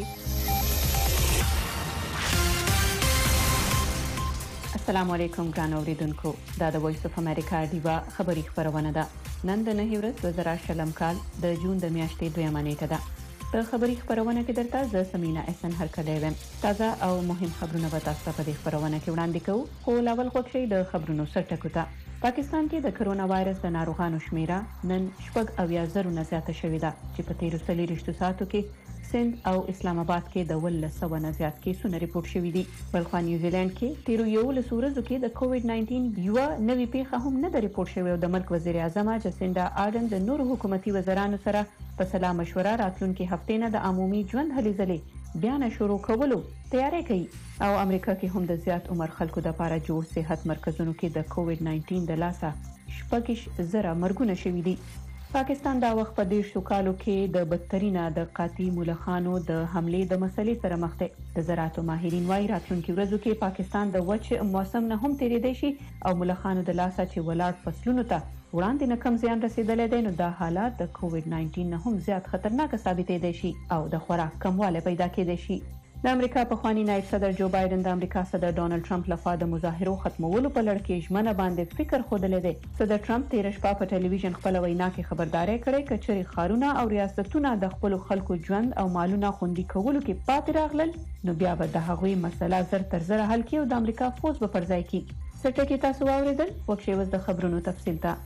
السلام علیکم ګران اوریدونکو، دا د وایس اف امریکا دیوا خبری خبرونه ده. نن د 9 ورځ 2020 کال د جون د میاشتې 2 نیټه ده. په خبری خبرونه کې درته زه سمینا احسان هرکلی وم. تازه او مهم خبرونه به تاسو ته په دې خبرونه کې وړاندې کوو. خو لاول خوښ د خبرونو سرټکو ته. پاکستان کې د کرونا وایرس د ناروغانو شمیره نن 7,000 نه زیاته شوې ده چې په 13 ساعتو کې سند او اسلام آباد کې د 100 نه زیات کیسونه ریپورت شوي دي. بلخو نیوزیلند کې 13 ورځو کې د کووډ 19 یو نوې پیښه هم نه ده ریپورت شوې او د ملک وزیر اعظم جسیندا آرډن د نورو حکومتي وزرانو سره په سلا مشوره راتلونکي هفته نه د عمومي ژوند هلې ځلې بیا نه شروع کولو تیاری کوي. او امریکا کې هم د زیات عمر خلکو د لپاره جوړ صحت مرکزونو کې د کووډ 19 د لاسه 6,000 مرګونه شوي دي. پاکستان دا وخت په 10 کالو کې د بدترینه د قاطی ملخانو د حمله د مسلې سره مخ دی. د زراعتو ماهرین وايي راتلونکي ورځو کې پاکستان د وچ موسم نه هم تیریدای شي او ملخانو د لاسه چې ولاړ فصلونو ته وړاندې نه کم زیان رسیدلی دی، نو دا حالات د کووډ 19 نه هم زیات خطرناک ثابتېدای شي او د خوراک کموالی پیدا کېدای شي. د امریکا پخوانی نایب صدر جو بایدن د امریکا صدر ډونالد ټرمپ لخوا د مظاهرو ختمولو په لړ کې ژمنه باندې فکر خوده دی. صدر ټرمپ تیر شپه په ټلویزیون خپل وینا کې خبرداري کړې کچري خارونه او ریاستونه د خپل خلکو ژوند او مالونه خوندي کولو کې پاتې راغلل، نو بیا به د هغوی مسله زر تر زر حل کړي او د امریکا فوز به پرځای کړي. سټه کې تاسو واوریدل وکړئ وز د خبرونو تفصیل ته.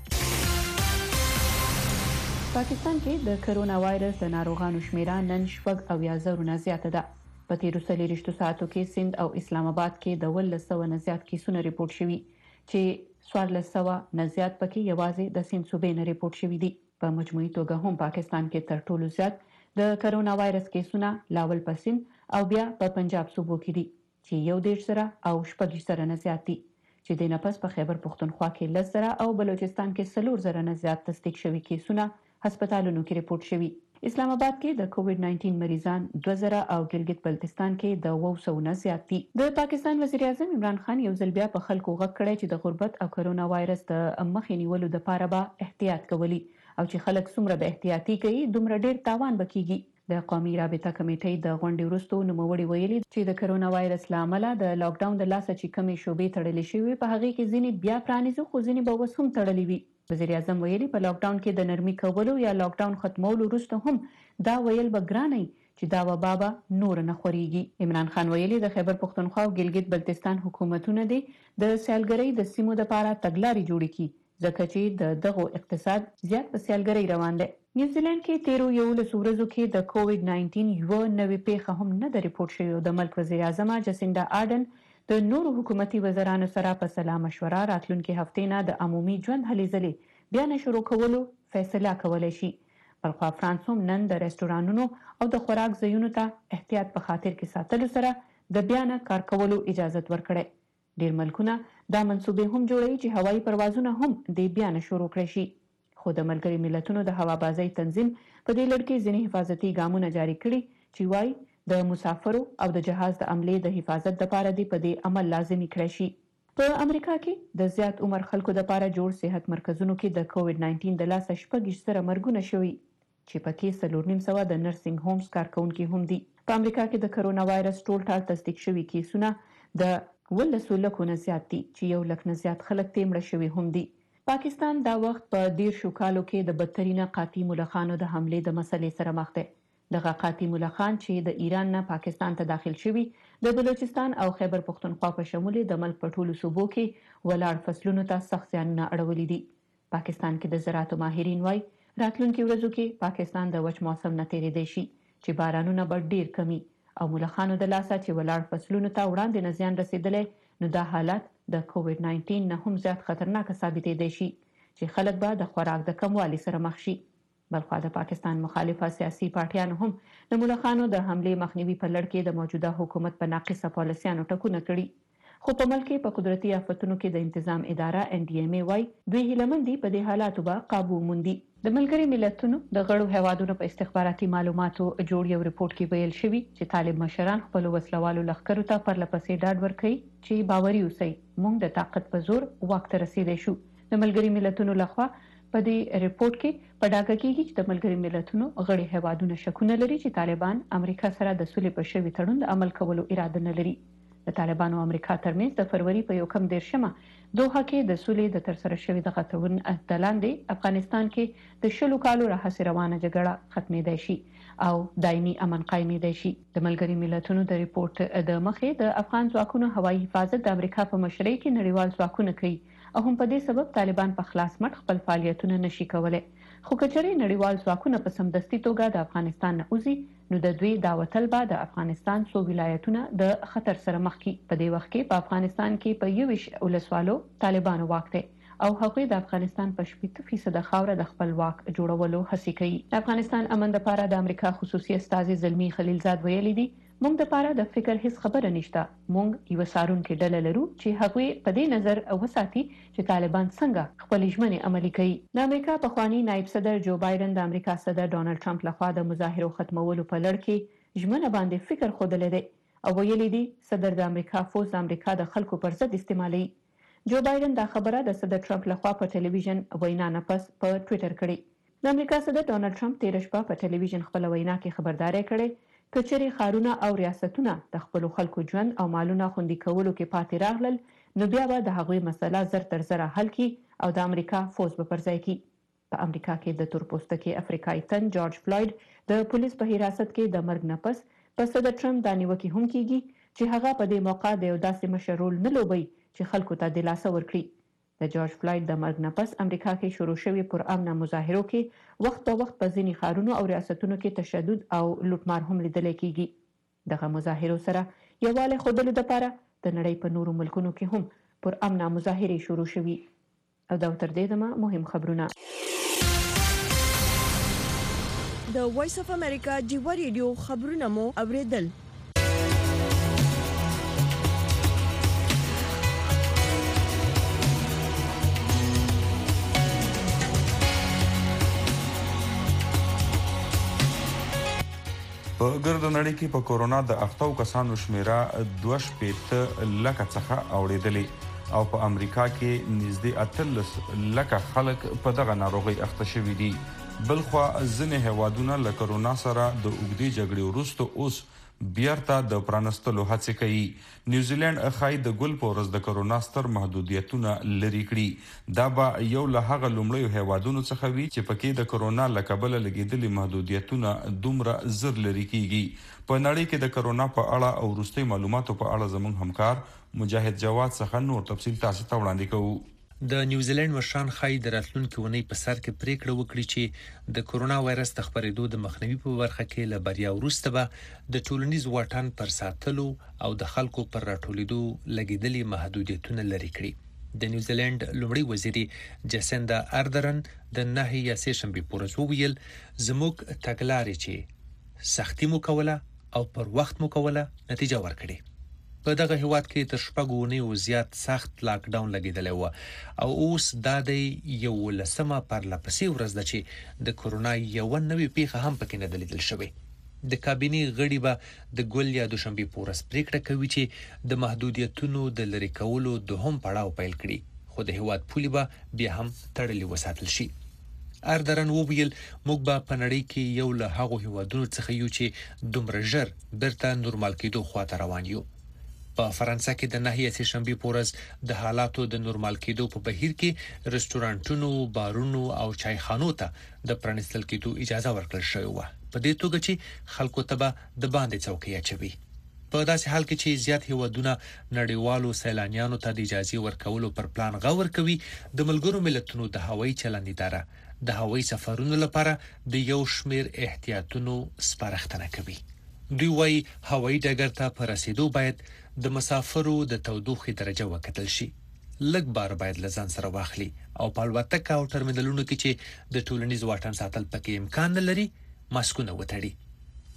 پاکستان کې د کرونا وایرس د ناروغانو شمیره نن 7,000 نه زیاته ده. په 13 ساعتو کې سند او اسلام آباد کې د 100 نه زیات کیسونه ریپورت شوي چې 1400 نه زیات پکې یوازې د سند صوبې نه ریپورت شوي دي. په مجموعي توګه هم پاکستان کې تر ټولو زیات د کرونا وایرس کیسونه لاول په سند او بیا په پنجاب صوبو کې دي چې 1,000 او 6,000 نه زیات دي، چې د نفس په خیبر پختونخوا کې 10,000 او بلوچستان کې 4,000 نه زیات تصدیق شوي کیسونه هسپتالونو کې ریپورت شوي. اسلام آباد کې د کووډ 19 مریضان 2,000 او ګلګت بلتستان کې د 200 نه زیات دي. د پاکستان وزیر اعظم عمران خان یو ځل بیا په خلکو غږ کړی چې د غربت او کرونا وایرس د مخې نیولو لپاره به احتیاط کوي او چې خلک څومره به احتیاطي کوي دومره ډیر تاوان بکیږي. د قومي رابطه کمیټې د غونډې وروسته نوموړي ویلي چې د کرونا وایرس لامل د لاک ډاون د لاسه چې کمی شوبې تړلې شوې په هغه کې ځینې بیا پرانیزو خو ځینې به وسوم تړلې وي. وزیر اعظم ویلي په لاک ډاون کې د نرمي کولو یا لاک ډاون ختمولو وروسته هم دا ویل به ګرانه چې دا وبا به نور نه خوريږي. عمران خان ویلي د خیبر پختونخوا او ګلګت بلتستان حکومتونه دي د سیالګرۍ د سیمو لپاره تګلارې جوړې کړي ځکه چې دغه اقتصاد زیات په سیالګرۍ روان دی. نیوزیلند کې 13 ورځو کې د کووډ 19 یو نوې پیښه هم نه ده ریپورت شوې او د ملک وزیر اعظم جسیندا آرډن د نورو حکومتي وزرانو سره په سلا مشوره راتلونکي هفته نه د عمومي ژوند هلې ځلې بیا نه شروع کولو فیصله کولای شي. بلخو فرانس هم نن د رستورانونو او د خوراک ځایونو ته احتیاط په خاطر کې ساتلو سره د بیا نه کار کولو اجازه ورکړي. ډیر ملکونه دا منسوبې هم جوړوي چې هوایي پروازونه هم د بیا نه شروع کړي شي. خو د ملګري ملتونو د هوابازۍ تنظیم په دې لړ کې ځینې حفاظتي ګامونه جاري کړي چې وايي د مسافرو او د جهاز د عملې د حفاظت لپاره د پدې عمل لازمي کړی شي. په امریکا کې د زیات عمر خلکو لپاره جوړ صحت مرکزونو کې د کووډ 19 د لاسه 6,000 مرګونه شوي چې پکې 4,900 د نرسنګ هومز کارکونکي هم دي. په امریکا کې د کرونا وایرس ټول ټال تصدیق شوي کیسونه د 1,00,000 نه زیات دي چې 1,00,000 نه زیات خلک تیمړه شوي هم دي. پاکستان دا وخت په 13 کالو کې د بدترینه قاطی ملخانو د حمله د مسلې سره مخ دی. دغه قاطی ملخان چې د ایران نه پاکستان ته داخل شوي د بلوچستان او خیبر پختونخوا په شمول د ملک په ټولو صوبو کې ولاړ فصلونو ته سخت زیانونه اړولي دي. پاکستان کې د زراعتو ماهرین وايي راتلونکي ورځو کې پاکستان د وچ موسم نه تیریدای شي چې بارانونه به ډیر کمی او ملخانو د لاسه چې ولاړ فصلونو ته وړاندې نه زیان رسیدلی، نو دا حالت د کووډ 19 نه هم زیات خطرناک ثابتېدای شي چې خلک به د خوراک د کموالي سره مخ شي. بلخو د پاکستان مخالفه سیاسي پارټیانو هم د ملخانو د حمله مخنیوي په لړ کې د موجوده حکومت په ناقصه پالیسیانو ټکونه کړي. خو په ملک کې په قدرتي آفتونو کې د انتظام اداره NDMA وايي دوی هیلمندي په دې حالاتو به قابو موندي. د ملګري ملتونو د غړو هیوادونو په استخباراتي معلوماتو جوړ یو ریپورت کې ویل شوی چې طالب مشران خپل وسلوالو لښکرو ته پرلپسې ډاډ ورکوي چې باوري اوسئ موږ د طاقت په زور واک ته رسیدای شو. د ملګري ملتونو لخوا په دې ریپورت کې په ډاګه کېږي چې د ملګري ملتونو غړي هیوادونه شکونه لري چې طالبان امریکا سره د سولې په شوي تړون د عمل کولو اراده نه لري. د طالبانو او امریکا ترمنځ د فروری په 1 دوحه کې د سولې د ترسره شوي دغه تړون د لاندې افغانستان کې د 10 کالو راهیسې روانه جګړه ختمېدای شي او دایمي امن قایمېدای شي. د ملګري ملتونو د ریپورت د مخې د افغان ځواکونو هوایي حفاظت د امریکا په مشرۍ کې نړیوال ځواکونه کوي او هم په دې سبب طالبان په خلاص مټ خپل فعالیتونه نشي کولای. خو کچري نړیوال ځواکونه په سمدستي توګه د افغانستان نه وځي نو د دوی دعوتل به د افغانستان څو ولایتونه د خطر سره مخ کی. په دې وخت کې په افغانستان کې په 21 ولسوالو طالبانو واک دی او هغوی د افغانستان په 80% خاوره د خپل واک جوړولو هڅه کوي. د افغانستان امن لپاره د امریکا خصوصي استازي زلمی خلیلزاد ویلي دي موږ د پاره د فکر هیڅ خبره نشته. موږ یو سارونکو ډله لرو چې هغوی په دې نظر وساتي چې طالبان څنګه خپل ژمنې عملي کوي. د امریکا پخوانی نائب صدر جو بایدن د امریکا صدر ډونالد ټرمپ لخوا د مظاهرو ختمولو په لړ کې ژمنه باندې فکر خوده دی او ویلي دي صدر د امریکا فوز د امریکا د خلکو پر ضد استعمالي. جو بایدن دا خبره د صدر ټرمپ لخوا په ټلویزیون وینا نه پس په ټوئیټر کړې. د امریکا صدر ډونالد ټرمپ تیر شپه په ټلویزیون خپل وینا کې خبرداري کړې کچري خارونه او ریاستونه د خپل خلکو ژوند او مالونه خوندي کولو کې پاتې راغلل نو بیا به د هغوی مسله زر تر زره حل کی او د امریکا فوز به پرځای کی. په امریکا کې د تور پوستکي افریقایي تن جورج فلوید د پولیس په حراست کې د مرګ نه پس په صدر ټرمپ د نیوکې هم کیږي چې هغه په دې موقع د یو داسې مشر رول نه لوبي چې خلکو ته دلاسه ورکړي. د جورج فلوید د مرګ نه پس امریکا کې شروع شوی پر امن مظاهرو کې وخت په وخت په ځینې ښارونو او ریاستونو کې تشدد او لوټمار هم لیدل کېږي. دغه مظاهرو سره یووالی ښودلو لپاره د نړۍ په نورو ملکونو کې هم پر امن مظاهرې شروع شوي. او دا تر دې دمه مهم خبرونه. د وایس اف امریکا جیو ریډیو خبرونه مو اوریدل. په ګرد نړۍ کې په کورونا د اختو کسانو شمیره 2.8 لک څخه اوریدلې او په امریکا کې نږدې 8 لک خلک په دغه ناروغي اخته شوي دي. بلخوا ځینې هیوادونه له کورونا سره د اوږدې جګړې وروسته اوس بیرته د پرانستلو هڅه کوي. نیوزیلند اخای د ګل پورز د کورونا ستر محدودیتونه لري کړي. دا به یو له هغه لومړیو هیوادونو څخه وي چې پکې د کورونا له کبله لګیدلي محدودیتونه دومره زر لري کیږي. په نړۍ کې د کورونا په اړه او وروستي معلوماتو په اړه زموږ همکار مجاهد جواد څخه نور تفصیل تاسو ته وړاندې کوو. د نیوزیلند مشران خای د راتلونکي ونې په سر کې پریکړه وکړي چې د کورونا وایرس د خپرېدو د مخنیوي په برخه کې له بریا وروسته به د ټولنیز واټن پر ساتلو او د خلکو پر راټولیدو لګیدلي محدودیتونه لري کړي. د نیوزیلند لومړی وزیر جسندا اردرن د نهي یا سهشنبه پورز وویل زموږ تګلارې چې سختي مو کوله او پر وخت مو کوله نتیجه ورکړي. په دغه هیواد کې تر شپږو اونیو زیات سخت لاک ډاون لګیدلی و او اوس دا د 11مه پرلپسې ورځ ده چې د کورونا یو نوې پیښه هم پکې نه ده لیدل شوې. د کابینې غړي به د ګل یا دوشنبه په ورځ پریکړه کوي چې د محدودیتونو د لرې کولو دوهم پړاو پیل کړي خو د هیواد پولي به بیا هم تړلې وساتل شي. اردرن وویل موږ به په نړۍ کې یو له هغو هیوادونو څخه یو چې دومره ژر بیرته نورمال کېدو خواته روان یو. په فرانسه کې د نهي سهشنبه په ورځ د حالاتو د نورمال کېدو په بهیر کې رستورانټونو، بارونو او چایخانو ته د پرانیستل کېدو اجازه ورکړل شوې و په دې توګه چې خلکو ته به د باندې څوکۍ اچوي. په داسې حال کې چې زیات هیوادونه نړیوالو سیلانیانو ته د اجازه ورکولو پر پلان غور کوي، د ملګرو ملتونو د هوایي چلند اداره د هوایي سفرونو لپاره د یو شمیر احتیاطونو سپارښتنه کوي. دوی وايي هوایي ډګر ته پر رسیدو باید د مسافرو د تودوخې درجه وکتل شي. لږ بار باید لزان سره واخلي او په الوتکه او ټرمینلونو کې چې د ټولنیز واټن ساتل پکې امکان نه لري ماسکونه وتړي.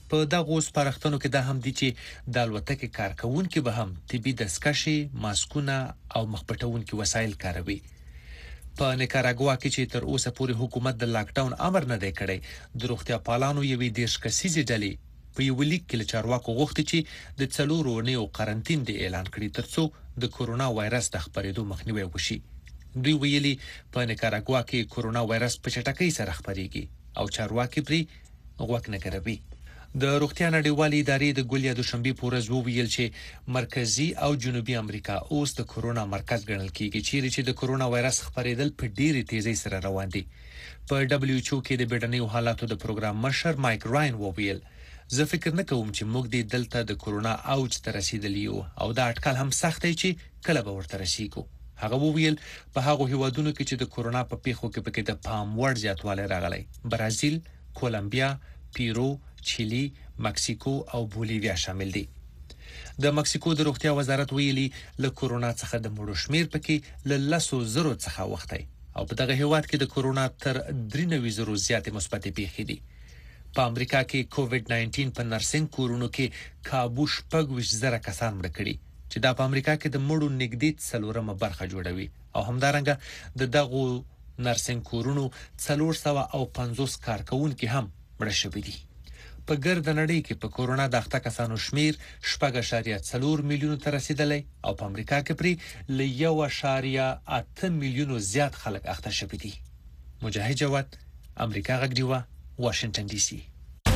په دغه سپارښتنو کې دا هم دي چې د الوتکې کارکونکو به هم طبي دستکشې، ماسکونه او مخپټونکو وسایل کاروي. په نیکاراګوا کې چې تر اوسه پورې حکومت د لاک ډاون امر نه دی کړی، د روغتیا پالانو یوې 10 کسیزې ډلې په یو لیک کې چارواکو غوښتي چې د 4 اونیو قرنټین دی اعلان کړي ترڅو د کورونا وایرس د خپرېدو مخنیوي وشي. دوی ویلي په نیکاراګوا کې کورونا وایرس په چټکۍ سره خپرېږي او چارواکي پرې غوږ نه کوي. د روغتیا نړیوالې ادارې د ګولیا دوشنبه په ورځ وویل چې مرکزی او جنوبي امریکا اوس د کورونا مرکز ګڼل کیږي، چیرې چې د کورونا وایرس خپرېدل په ډېرې تیزی سره روان دي. په WHO کې د بیړنیو حالاتو د پروګرام مشر مایک راین وویل، زه فکر نه کوم چې موږ د دلته د کورونا اوج ته رسیدلی یو او دا اټکل هم سخت دی چې کله به ورته رسیږو. هغه وویل په هغه هیوادونو کې چې د کورونا په پیښو کې پکې د پام وړ زیاتوالی راغلی، برازیل، کولمبیا، پیرو، چیلی، مکسیکو او بولیویا شامل دي. د مکسیکو د روغتیا وزارت ویلي له کورونا څخه د مړو شمیر پکې له 100,000 څخه وختی او په دغه هیواد کې د کورونا تر 93,000 زیاتې مثبتې پیښې دي. په امریکا کې کووډ 19 په نرسنګ کورونو کې کابو 26,000 کسان مړ کړي چې دا په امریکا کې د مړو نږدې 4 برخه جوړوي او همدارنګه د دغو نرسنګ کورونو 450 کارکونکو هم مړ شوي دي. په ګرد نړۍ کې په کورونا د اخته کسانو شمیر 4.4 میلیون ته رسیدلی او په امریکا کې پرې ل 1.8 میلیون زیات خلک اخته شوي دي. مجاهد جواد، امریکا غږ ډیوه، واشنگټن ډي سي.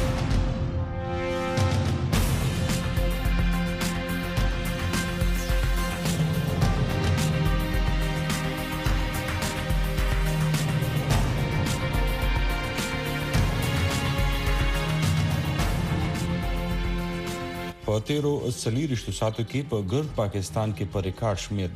په تیرو 40 ساعتو کې په ګرد پاکستان کې په ریکارډ شمیر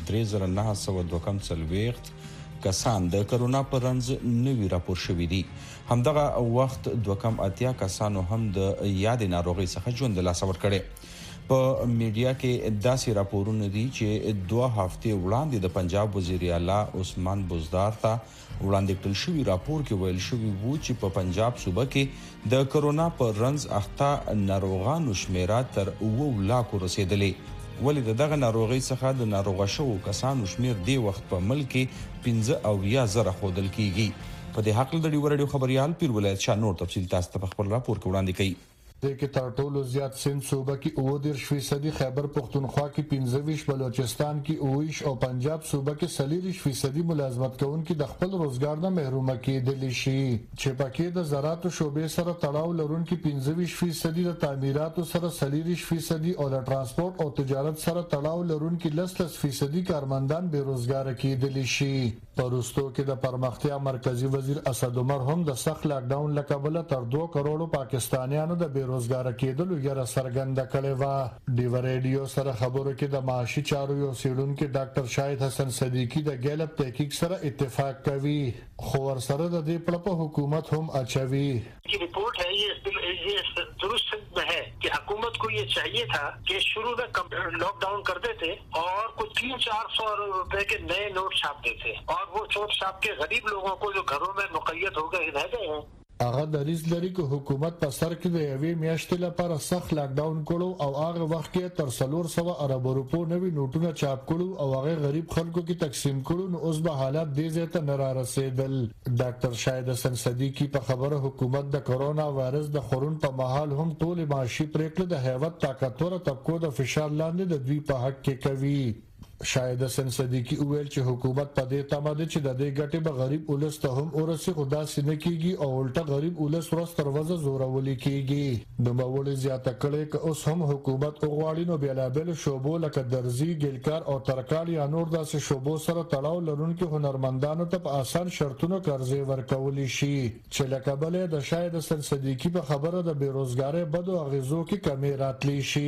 3942 کسان د کرونا پر رنځ نوي راپور شوي دي. همدغه وخت 280 کسانو هم د یاد ناروغي څخه ژوند له لاسه ورکړي. په میډیا کې داسې راپورونه دي چې 2 هفته وړاندې د پنجاب وزیر اعلی عثمان بزدار ته وړاندې کړل شوی راپور کې ویل شوی وو چې په پنجاب صوبه کې د کرونا پر رنځ اخته ناروغانو شمیره تر 9 لک رسیدلې، ولې دغه ناروغي څخه د ناروغ شوو کسانو شمیر دی وخت په ملک کې 15,000 خودل کیږي. په دې حق د ډیو رادیو خبريال پیر ولایت شاه نور تفصیل تاسو ته خپل راپور کې وړاندې کوي. د کې تر ټولو زیات سند صوبه کې 29%، خیبر پختونخوا کې 25%، بلوچستان کې 29% او پنجاب صوبه کې 40% ملازمت کوونکي د خپل روزګار نه محروم کېدل شي، چې پکې د زراعت شوبې سره تړاو لرونکي 15%، د تعمیراتو سره 40% او د ترانسپورت او تجارت سره تړاو لرونکي 10% کارمندان بے روزګار کېدل شي. پروستو کې د پرمختیا مرکزی وزیر اسد عمر هم د سخت لاک ډاون لکبله تر 2 کروڑ پاکستانیانو د روزګار کېدلو یره سرګند کړي وا. ډیو ریډیو سره خبرو کې د معاشي چارو یو سیډونکو ډاکټر شاهد حسن صدیقی د ګیلپ تحقیق سره اتفاق کوي، خو ور سره د دې په حکومت هم اچوي. की रिपोर्ट है ये दुरुस्त है कि हुकूमत को ये चाहिए था कि शुरू में लॉकडाउन कर देते और कुछ 300-400 रुपए के नए नोट छाप देते और वो नोट छाप के गरीब लोगों को जो घरों में मुक़य्यद हो गए रह गए हैं. هغه دریز لري چې حکومت په سر کې د یوې میاشتې لپاره سخت لاک ډاون کړو او هغه وخت کې تر 400 ارب روپو نوي نوټونه چاپ کړو او هغه غریب خلکو کې تقسیم کړو، نو اوس به حالات دې ځای ته نه را رسیدل. ډاکټر شاهد حسن صدیقی په خبره حکومت د کرونا وایرس د خورون په محل هم ټول معاشي پریکړه د هیواد طاقتور طبقو د فشار لاندې د دوی په حق کې کوي. شاهد حسن صدیقی ویل چې حکومت په دې تمه ده چې د دې ګټې به غریب ولس ته هم ورسي، خدا سینه کیږي او الټا غریب ولس ورس تروازه زورولي کیږي. د مولې زیاته کړي که اوس هم حکومت غواړي نو بیلابل شوبو لکه درزي، ګلکار او ترکال یا نور داسې شوبو سره تړاو لرونکي هنرمندانو ته په آسان شرطونو قرضې ورکولی شي، چې لکه بلې د شاهد حسن صدیقی په خبره د بیروزګارۍ بدو اغیزو کې کمی راتلی شي.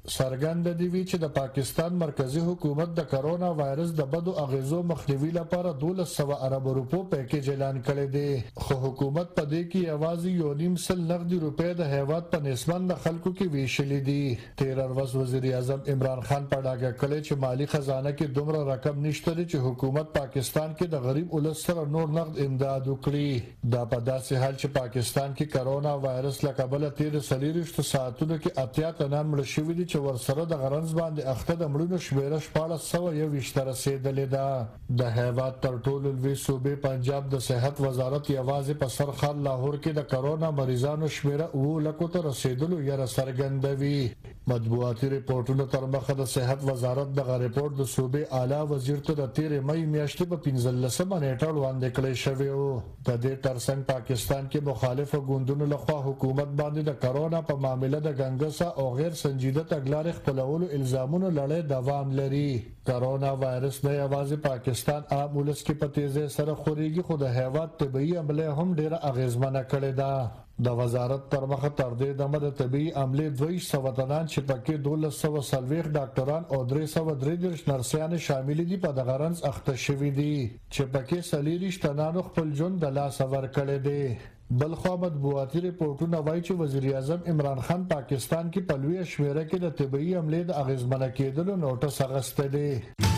سرګند دی وی چې د پاکستان مرکزی حکومت د کرونا وایرس د بدو اغیزو مخنیوي لپاره 1200 ارب روپو پیکیج اعلان کړی دی خو حکومت په دې کې یوازې 1.5 نغدي روپے د هیواد په نسبت د خلکو کې ویشلې دي 13 ورځ وزیر اعظم عمران خان په ډاګه کړی چې مالی خزانه کې دومره رقم نشته چې حکومت پاکستان کې د غریب ولس سره نور نقد امداد وکړي دا په داسې حال چې پاکستان کې کرونا وایرس له کبله 13 ساعتونو کې اتیا تنان مړ شوي دي چې ورسره د غرنز باندې اخته د مړونو شمیره 1421 رسیدلې ده د هیواد تر ټولو لوی صوبې پنجاب د صحت وزارت یوازې په سرخال لاهور کې د کرونا مریضانو شمیره 9 لکو ته رسیدلو یې څرګندوي مطبوعاتي ریپورتونو تر مخه د صحت وزارت دغه ریپورت د صوبې اعلی وزیر ته د 13 مئی میاشتې په 15 نیټه وړاندې کړی شوی و د دې ترڅنګ پاکستان کې مخالفو ګوندونو لخوا حکومت باندې د کرونا په معاملې د ګنګسا او غیر سنجیده تګلارې خپلولو الزامونو لړۍ دوام لري کرونا وایرس نه یوازې پاکستان عام ولس کې په تیزه سره خوريږي خو د هیواد طبي عمله هم ډیره اغیزمنه کړې ده د وزارت تر مخه تر دې دمه د طبي عمله 200 تنان چې پکې 1240 ډاکټران او 333 نرسیان شامل دي په دغه رنځ اخته شوي دي چې پکې سلیریش تنانو خپل ژوند د لاس ور کړی دی بلخوا مطبوعاتي ریپورتونه وایي چې وزیر اعظم عمران خان پاکستان کې په لویه شمیره کې د طبي عمله د اغیزمنه کېدلو نوټس اخیستی دی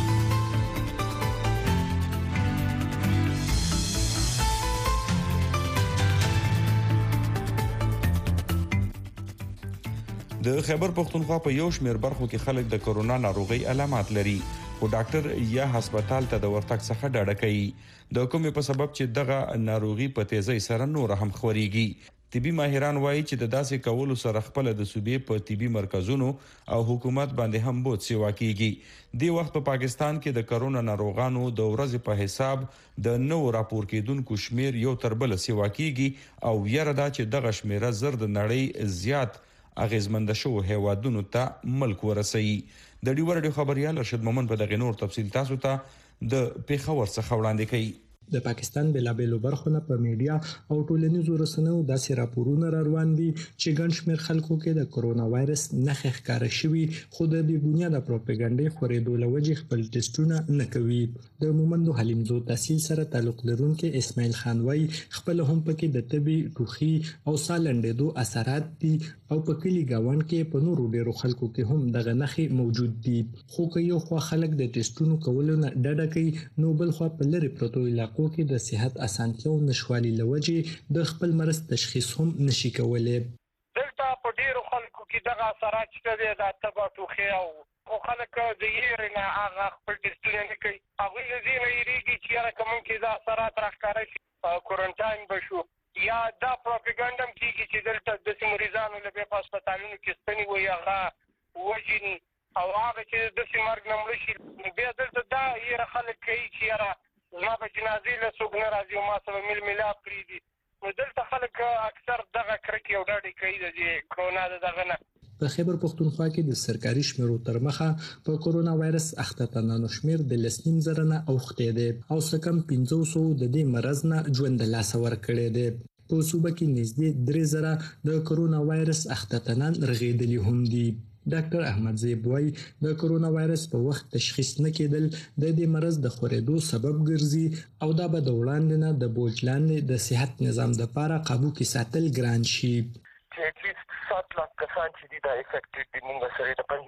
د خیبر پختونخوا په یو شمېر برخو کې خلک د کرونا ناروغي علامات لري خو ډاکټر یا هسپتال ته د ورتګ څخه ډاډه کوي د کومې په سبب چې دغه ناروغي په تیزی سره نور هم خوريږي طبي ماهران وایي چې د داسې کولو سره خپل د صوبې په طبي مرکزونو او حکومت باندې هم بوت سیوا کیږي د وخت په پاکستان کې د کرونا ناروغانو د ورځې په حساب د نو راپور کېدونکو شمیر یو تر بل سیوا کیږي او یره دا چې دغه شمیره زر د نړۍ زیات اغیزمند شو هیوادونو ته ملک ورسي د ډیورډ خبريال ارشد مومن په دغه نور تفصیل تاسو ته د پیښور څخه وړاندې کوي د پاکستان بلابلو برخونه په میډیا او ټولنیزو رسنیو داسې راپورونه را روان دي چې ګڼ شمېر خلکو کې د کرونا وایرس نښې ښکاره شوي خو د بې بنیاده پروپاګاندا خورېدو له وجې خپل ټیسټونه نه کوي د مومندو حلیمزو تحصیل سره تعلق لرونکي اسماعیل خان وایي خپل هم پکې د تبي ټوخي او سالندېدو اثرات دي او په کلی گاوند کې په نورو ډیرو خلکو کې هم دغه نښې موجود دي خو که یو خو خلک د ټیسټونو کولو نه ډډه کوي نو بل خو په لری پروتو علاقو کې د صحت اسانتیاو نشوالي لوجې د خپل مرض تشخیص هم نشي کولای دلته په ډیرو خلکو کې دغه اثرات شته د تبه ټوخي او خلک د یې نه هغه خپل ټیسټونه نه کوي هغه یې نه یریږي چې هغه کوم کې دا اثرات راښکاره شي کورنټاین بشو یا دا پروپاګاندا کیږي چې دلته د مریضانو له په هسپتالونو کې ستنی وي هغه وژني او هغه چې د سیمرګ نمړ شي بیا دلته دا یې خلک کوي چې یاره ما په جنازې له څوک نه راځي او ما سره میل میلاپ کړي دي نو دلته خلک اکثر دغه کرکې او ډاډې کوي د کرونا دغه نه په خیبر پختونخوا کې د سرکاري شمیرو تر مخه په کرونا وایرس اخته تنانو شمیر د 2.5 نه اوخته دي او سکم 500 د دې مرز نه ژوند له لاس ور کړي دي په صوبه کې نږدې 3,000 د کرونا وایرس اخته تنان رغیدلی هم دي ډاکټر احمد زیب وای د کرونا وایرس په وخت تشخیص نه کېدل د دې مرض د خورېدو سبب ګرځي او دا به د وړاندې نه د بوجلان د صحت نظام د لپاره قابو کې ساتل ګران شي چې اتلیست 7 لک کسان چې دي دا افیکټډ دي موږ سره د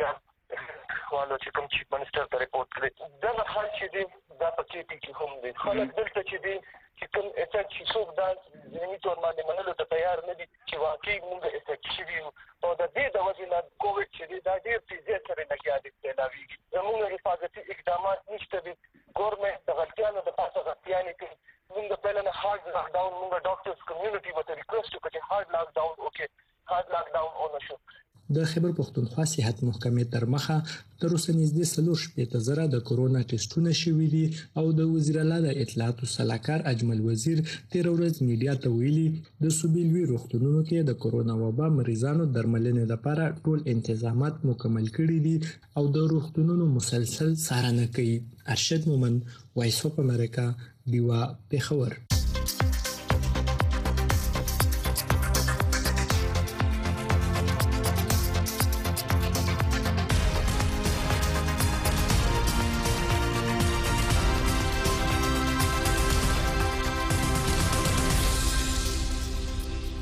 پنجاب والو چې کوم چیف منسٹر ته ریپورت کړی دا خل چې دي دا په کې هم دي خلک دلته چې دي چې کوم افیکټ چې څوک دا ځینې تور باندې منلو ته تیار نه دي چې واقعي موږ افیکټ شوي او د دې د وجې نه کووډ چې دی دا ډېر تیزه سره لګیا دي تلاویږي زموږ حفاظتي اقدامات نشته دي ګورنمنت د غلطیانو د پاسه غلطیانې کوي موږ په لنه هارد لاک ډاون موږ ډاکټرز کمیونټي ته ریکوست وکړو چې هارد لاک ډاون وکړي هارد لاک ډاون ونشو د خیبر پختونخوا صحت محکمې تر مخه تر اوسه نږدې 3,000 د کرونا ټیسټونه شوي دي او د وزیر اعلی د اطلاعات او سلاکار اجمل وزیر 13 ورځ میډیا ته ویلي د صوبې لوی روغتونونو کې د کرونا وبا مریضانو درملنې لپاره ټول انتظامات مکمل کړي دي او د روغتونونو مسلسل څارنه کوي ارشد مومن وایس اف امریکا دیوا پیښور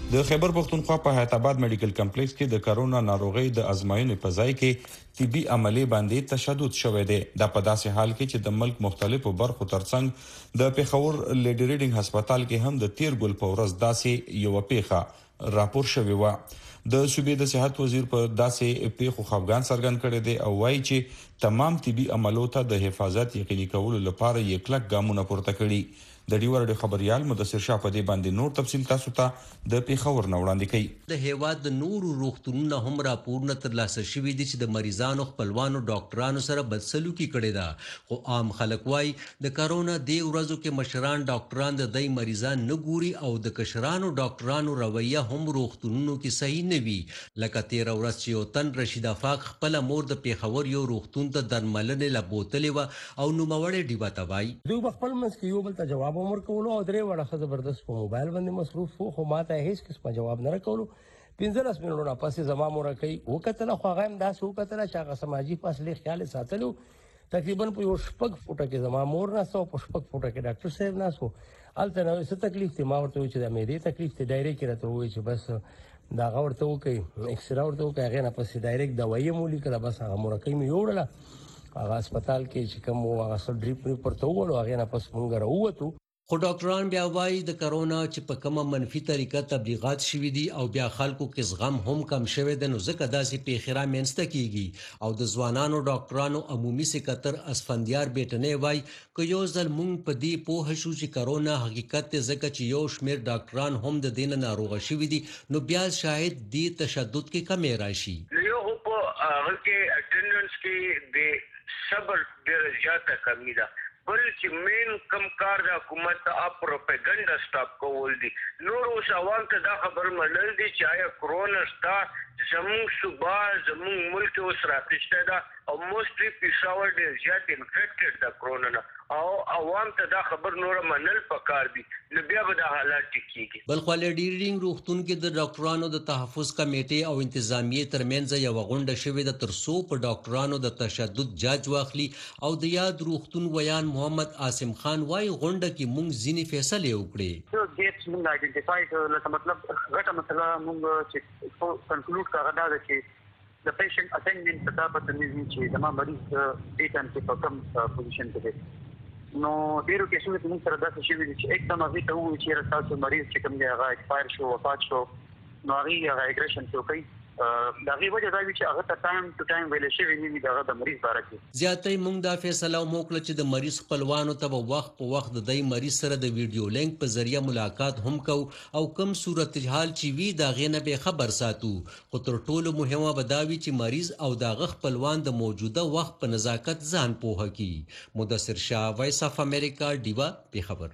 د خیبر پختونخوا په حیات آباد میډیکل کمپلیکس کې د کرونا ناروغي د ازمایښتونو په ځای کې طبي عملیه باندې تشدد شوه دی د په داسې حال کې چې د ملک مختلفو برخو ترڅنګ د پیښور لیډي ریډینګ هسپتال کې هم د تیر ګل په ورځ داسې یو پیښه راپور شوی و د صوبې د صحت وزیر په داسې پیښو خفګان څرګند کړی دی او وایي چې تمام طبي عملیو ته د حفاظت یقیني کولو لپاره یې کلک ګامونه پورته کړي د ډیورډ خبريال مدثر شاه په دې باندې نور تفصیل تاسو ته د پیښور نو وړاندې کړي د هیواد د نورو روغتونونو هم راپورونه ترلاسه شوي دي چې د مریضانو خپلوانو ډاکټرانو سره بدسلوکي کړي ده خو عام خلک وایي د کرونا دی ورځو کې مشران ډاکټران د دې مریضان نه ګوري او د کشرانو ډاکټرانو رویه هم روغتونونو کې صحیح نه وي لکه 13 ورځ چې یو تن رشید افاق خپل مور د پیښور یو روغتون ته درملنې لبوتلې و او نوموړې ډیبا توای دوی خپل منځ کې یو بل ته جواب عمر کولو او درې وړه زبردست په موبایل باندې مصروف وو خو ماته هیڅ قسمه جواب نه راکولو 15 منټونه پسې زما مور کوي وکتل خو هغه هم داس وکتل چې هغه سماجی فاصله خیال ساتلو تقریبا په یو شپږ فوټه کې زما مور نه سو په شپږ فوټه کې ډاکټر صاحب نه سو الته نو څه تکلیف ته ما ورته چې د مېدې تکلیف ته ډایرکټ راته وای چې بس دا غورته وکي ایکسرا ورته وکي هغه نه پسې ډایرکټ دوايي مولي کړه بس هغه مور کوي مې وړله هغه هسپتال کې چې کوم هغه سر ډریپ ورته وړو هغه نه پس مونږ راووتو خو ډاکټران بیا وایي د کرونا چې په کومه منفي طریقه تبلیغات شوي دي او بیا خلکو کې زغم هم کم شوی دی نو ځکه داسې پیښې رامنځته کیږي او د ځوانانو ډاکټرانو عمومي سکرټر اسفندیار بیٹنې وایي که یو ځل مونږ په دې پوه شو چې کرونا حقیقت دی ځکه چې یو شمېر ډاکټران هم د دې نه ناروغه شوي دي نو بیا شاید دې تشدد کې کمی راشي یو په هغه کې اټینډنس کې د صبر ډېر زیاته کمی ده بل چې مین کم کار د حکومت ته پروپاګاندا سٹاپ کول دي نور اوس عوام ته دا خبر منل دي چې آیا کرونا ستا زموږ صوبه زموږ ملک اوس راپېښته ده او موستلی پیښور ډېر زیات انفیکټډ ده کرونا نه او عوام ته دا خبر نور منل پکار دي نو بیا به دا حالات ټیکيږي بلخو لیډي ریډینګ روغتون کې د ډاکټرانو د تحفظ کمیټې او انتظامیه ترمنځ یو غونډه شوې ده تر څو په ډاکټرانو د تشدد جاج واخلي او د یاد روغتون ویان محمد عاصم خان وايي غونډه کې مونږ ځینې فیصله وکړې یو ګیټس مونږ آئیډنټیفای لکه مطلب غټه مسله مونږ چې کنکلود کړه دا چې د پیشنټ اټینډنټ په تاسو باندې چې زما مریض دې ټایم کې په کوم پوزیشن کې دی نو ډیرو کیسونو کې موږ سره داسې شوي چې एकदम هغه ته وایي چې تاسو مریض چې کوم دی هغه ایکسپایر شو وفات شو نو هغه اګریشن کوي دا غي وجه دا چې هغه ته ټایم ټو ټایم ویل شي ویني دا د مریض باره کې زیاتې موږ دا فیصله وکړه چې د مریض خپلوانو ته وخت په وخت د دې مریض سره د ویډیو لینک په ذریعہ ملاقات هم کو او کم صورتحال چې وی دا غینه به خبر ساتو خو تر ټولو مهمه بداوی چې مریض او دا خپلوان د موجوده وخت په نزاکت ځان پوهه کی مدثر شاه وایس اف امریکا دیوا په خبر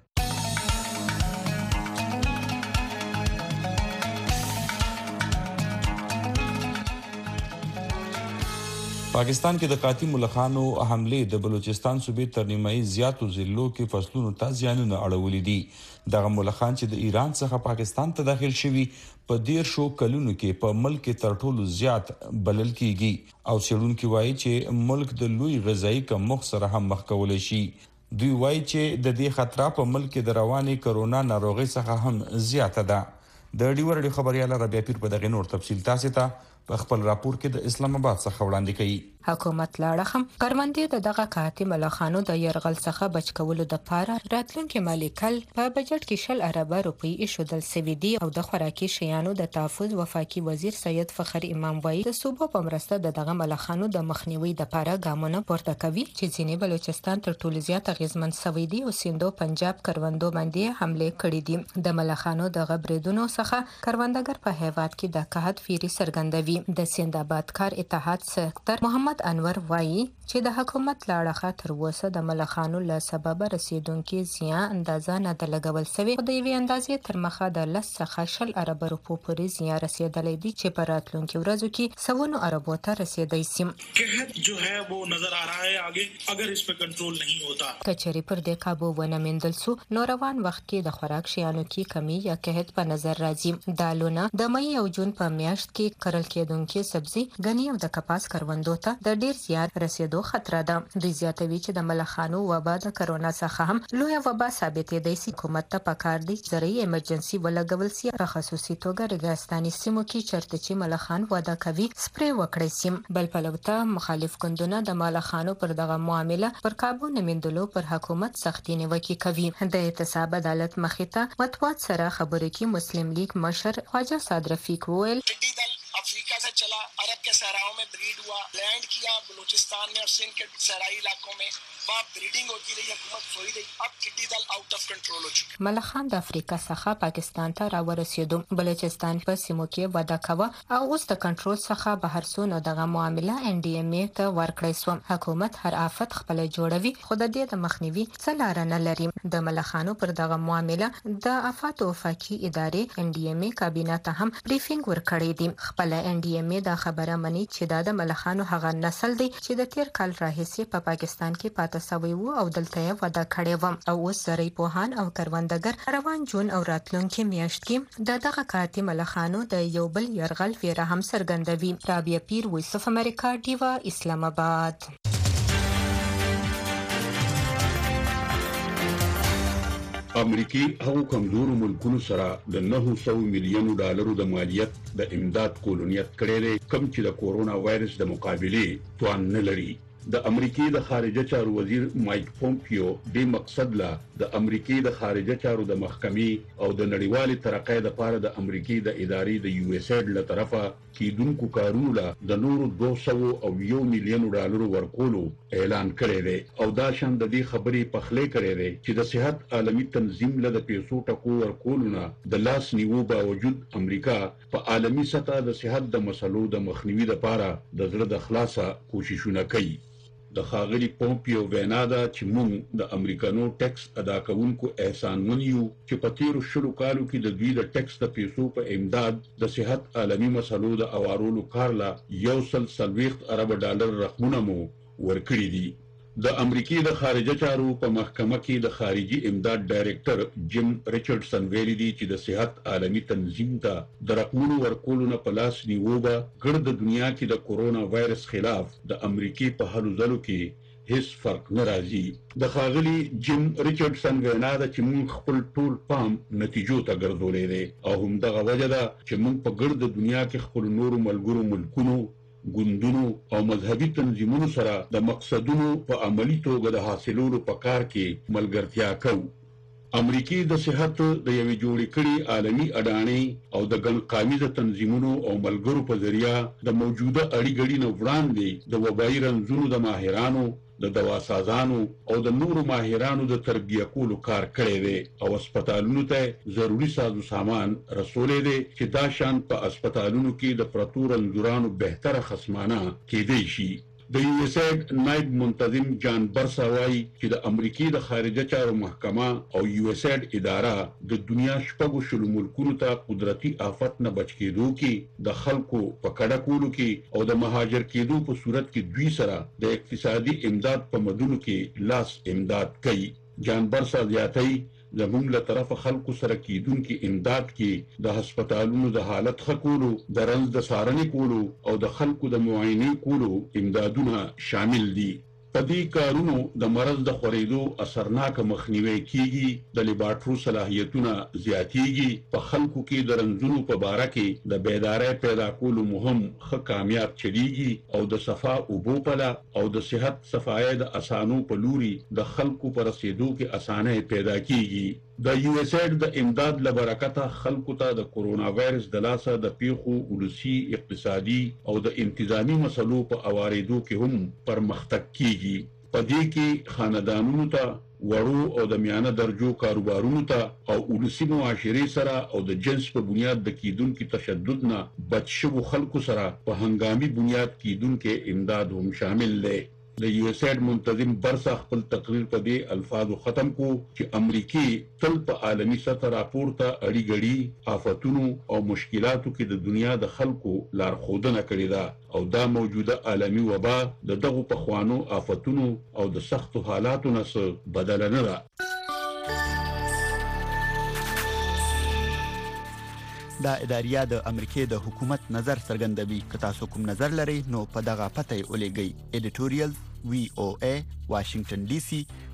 پاکستان کې د قاطی ملخانو حمله د بلوچستان صوبې تر نیمایي زیاتو ضلعو کې فصلونو ته زیانونه اړولې دي دغه ملخان چې د ایران څخه پاکستان ته داخل شوي په 13 کلونو کې په ملک تر ټولو زیات بلل کیږي او څېړونکو وایي چې ملک د لوی غذایی کمښت سره هم مخ کولای شي دوی وایي چې د دې خطر په ملک د رواني کرونا ناروغي څخه هم زیاته ده د ډیورډ خبريال ربيع پیر په دغه نور تفصیل تاسو ته په خپل راپور کې د اسلام آباد څخه وړاندې کړي حکومت لاړه هم کروندې دغه قاطی ملخانو د يرغل څخه بچ کولو د پاره راتلونکي مالی کال په بجټ کې 10 اربه روپۍ ایښودل شوې دي او د خوراکي شیانو د تحفظ وفاقي وزیر سید فخر امام وایي د صوبه په مرسته دغه ملخانو د مخنیوي د پاره ګامونه پورته کوي چې ځینې بلوچستان تر ټولو زیات اغیزمن شوی دي او سیندو پنجاب کروندو باندې حمله کړې دي د ملخانو د غبرېدونو څخه کروندګر په هیواد کې د قحط فیری سرګندوي د سیند آباد کار اتحاد سکتر محمد انور وایي چې د حکومت لاړه تر اوسه د ملخانو له سبب رسیدونکو زیان اندازه نه د لګول شوی د یوې اندازې تر مخه د 10 څخه 10 ارب روپو پورې زیان رسیدلې دي چې په راتلونکو ورځو کې 100 اربو ته رسیدای شي قحط जो है वो नजर आ रहा है आगे अगर इस पे कंट्रोल नहीं होता کچري پر د کابو ونه مندل سو نو روان وخت کې د خوراک شیانو کې کمی یا قحط په نظر راځي دالونه د مې او جون په میاشت کې کرل تولیدونکو سبزی غنی او د کپاس کروندو ته د ډیر زیات رسیدو خطر ده. دوی زیاتوي چې د ملخانو وبا د کرونا څخه هم لوی وبا ثابتې دی. حکومت ته پکار دی زرعي ایمرجنسي ولګول سي. په خصوصي توګه ریګستاني سیمو کې چرته چې ملخان وعده کوي سپری وکړي سیم. بل پلوته مخالف ګوندونه د ملخانو پر دغه معامله پر کابو نمندلو پر حکومت سختي نیوکه کوي. د احتساب عدالت مخې ته مطبوعات سره خبرې کې مسلم لیگ مشر خواجه صاد رفیق وویل अफ्रीका से चला, अरब के सहराओं में ब्रीड हुआ, लैंड किया बलूचिस्तान में और सिंध के सहराई इलाकों में, वहाँ ब्रीडिंग होती रही, हुकूमत सोई रही. अब टिड्डी दल आउट ऑफ कंट्रोल हो चुके. ملخان د افریقا څخه پاکستان ته راورسېدو. بلوچستان په سیمو کې وعده کوه او اوس د کنټرول څخه بهر سو. نو دغه معامله NDMA ته ورکړی سو. حکومت هر آفت خپل جوړوي خو د دې د مخنیوي څه لار نه لري. د ملخانو پر دغه معامله د آفات وفاقي ادارې NDMA کابینه ته هم بریفینګ ورکړی دی. خپل NDMA دا خبره مني چې دا د ملخانو هغه نسل دی چې د تیر کال راهیسې په پاکستان کې پاتې شوی وو او دلته یې وعده کړې و. او اوس زرعي پوهان او کروندګر روان جون او راتلونکي میاشت کې د دغه قحطي ملخانو د یو بل یرغل ویره هم څرګندوي. رابعه پیر، وایس اف امریکا، ډیوا، اسلام آباد. امریکای هغو کمزورو ملکونو سره د 900 میلیونو ډالرو د مالیت د امداد کولونیت کړی دی کوم چې د کورونا وایرس د مقابله توان نه لري. د امریکای د خارجه چارو وزیر مایک پومپیو د مقصد لا د امریکای د خارجه چارو د محکمې او د نړیوالې ترقۍ لپاره د امریکای د ادارې د USAID له طرفه کیدونکو کارونو لا د نورو 201 میلیونو ډالرو ورکولو اعلان کړی دی او دا شان د دې خبرې پخلی کړی دی چې د صحت عالمي تنظیم له د پیسو ټکو ورکولو د لاس نیو باوجود امریکا په عالمي سطح د صحت د مسلو د مخنیوي لپاره د زړه د خلاصه کوششونه کوي. د خاغلی پومپیو وینا ده چې موږ د امریکانو ټیکس ادا کوونکو احسانمن یو چې په تیرو شلو کالو کې د دوی د ټیکس د پیسو په امداد د صحت عالمي مسلو د اوارولو کار لا 140 ارب ډالر رقمونه مو ورکړي دي. د امریکای د خارجه چارو په محکمه کې د خارجي امداد ډایریکټر جیم ریچارډسن ویلي دی چې د صحت عالمي تنظیم ته د رقمونو ورکولو نه په لاس نیوه به ګرد د دنیا کې د کورونا وایرس خلاف د امریکای په هلو ځلو کې هیڅ فرق نه راځي. د خاغلی جیم ریچارډسن وینا ده چې موږ خپل ټول پام نتیجو ته ګرځولې دي او همدغه وجه ده چې موږ په ګرد د دنیا کې خپل نورو ملګرو ملکونو ګوندونو او مذهبي تنظیمونو سره د مقصدونو په عملی توګه د حاصلولو په کار کې ملګرتیا کوو. امریکای د صحت د یوې جوړې کړې عالمي اډانې او د ګڼقامیزه تنظیمونو او ملګرو په ذریعہ د موجوده اړیګړي نه وړاندې د وبایي رنځونو د ماهرانو د دواسازانو او د نورو ماهرانو د تربیه کولو کار کړی دی او هسپتالونو ته ضروري سازو سامان رسولې دی چې دا شان په هسپتالونو کې د پرتو رنځورانو بهتره خصمانه کېدی شي. د USAID نائب منتظم جان برسا وایي چې د امریکای د خارجه چارو محکمه او USAID اداره د دنیا شپږو شلو ملکونو ته قدرتي آفت نه بچ کېدو کې د خلکو په کډه کولو کې او د مهاجر کېدو په صورت کې دوی سره د اقتصادي امداد په مدونو کې لاس امداد کوي. جان برسا زیاتوي زموږ له طرفه خلکو سره کیدونکي امداد کې د هسپتالونو د حالت ښه کولو، د رنځ د څارنې کولو او د خلکو د معاینې کولو امدادونه شامل دي. په دې کارونو د مرض د خورېدو اثرناک مخنیوي کیږي، د لیبارټرو صلاحیتونه زیاتیږي، په خلکو کې د رنځونو په باره کې د بیدارۍ پیدا کولو مهم ښه کامیاب چلیږي او د صفا اوبو پله او د صحت صفایي د اسانو په لوري د خلکو په رسیدو کې اسانه پیدا کیږي. د USAID د امداد لبرکته خلکو ته د کورونا وایرس د لاسه د پیښو ولسی اقتصادي او د انتظامی مسلو په اوارېدو کې هم پرمختګ کیږي. په دې کې خاندانونو ته، وړو او د میانه درجو کاروبارونو ته او ولسی معاشري سره او د جنس په بنیاد د کیدونکو تشدد نه بچ شوو خلکو سره په هنګامي بنیاد کیدونکو امداد هم شامل دی. د USAID منتظم برسا خپل تقریر په دې الفاظو ختم کو چې امریکای تل په عالمي سطح راپورته اړیګړي آفتونو او مشکلاتو کې د دنیا د خلکو لارښودنه کړې ده او دا موجوده عالمي وبا د دغو پخوانو آفتونو او د سختو حالاتو نه څه بدله نه ده. دا اداریه د امریکای د حکومت نظر څرګندوي. که تاسو کوم نظر لرئ نو په دغه پته ولېږئ. editorial VOA Washington DC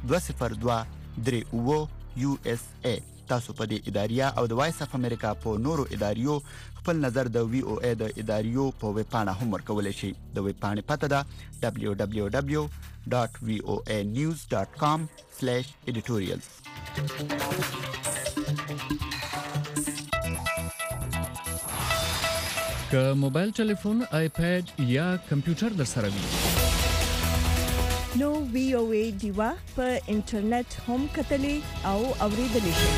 202 USA. تاسو په دې اداریه او د وایس اف امریکا په نورو اداریو خپل نظر د VOA د اداریو په ویب پاڼه هم ورکولای شئ. د ویب پاڼې پته ده www.voanews.com/editorials. که موبایل ټلیفون، آیپاد یا کمپیوټر در سره وي نو VOA دیوا په انټرنیټ هم کتلې او اوریدلې شئ.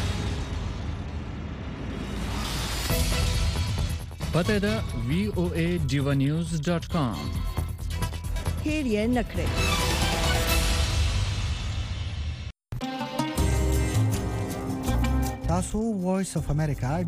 پته ده voanews.com. هیر یې نکړئ. تاسو وایس اف امریکا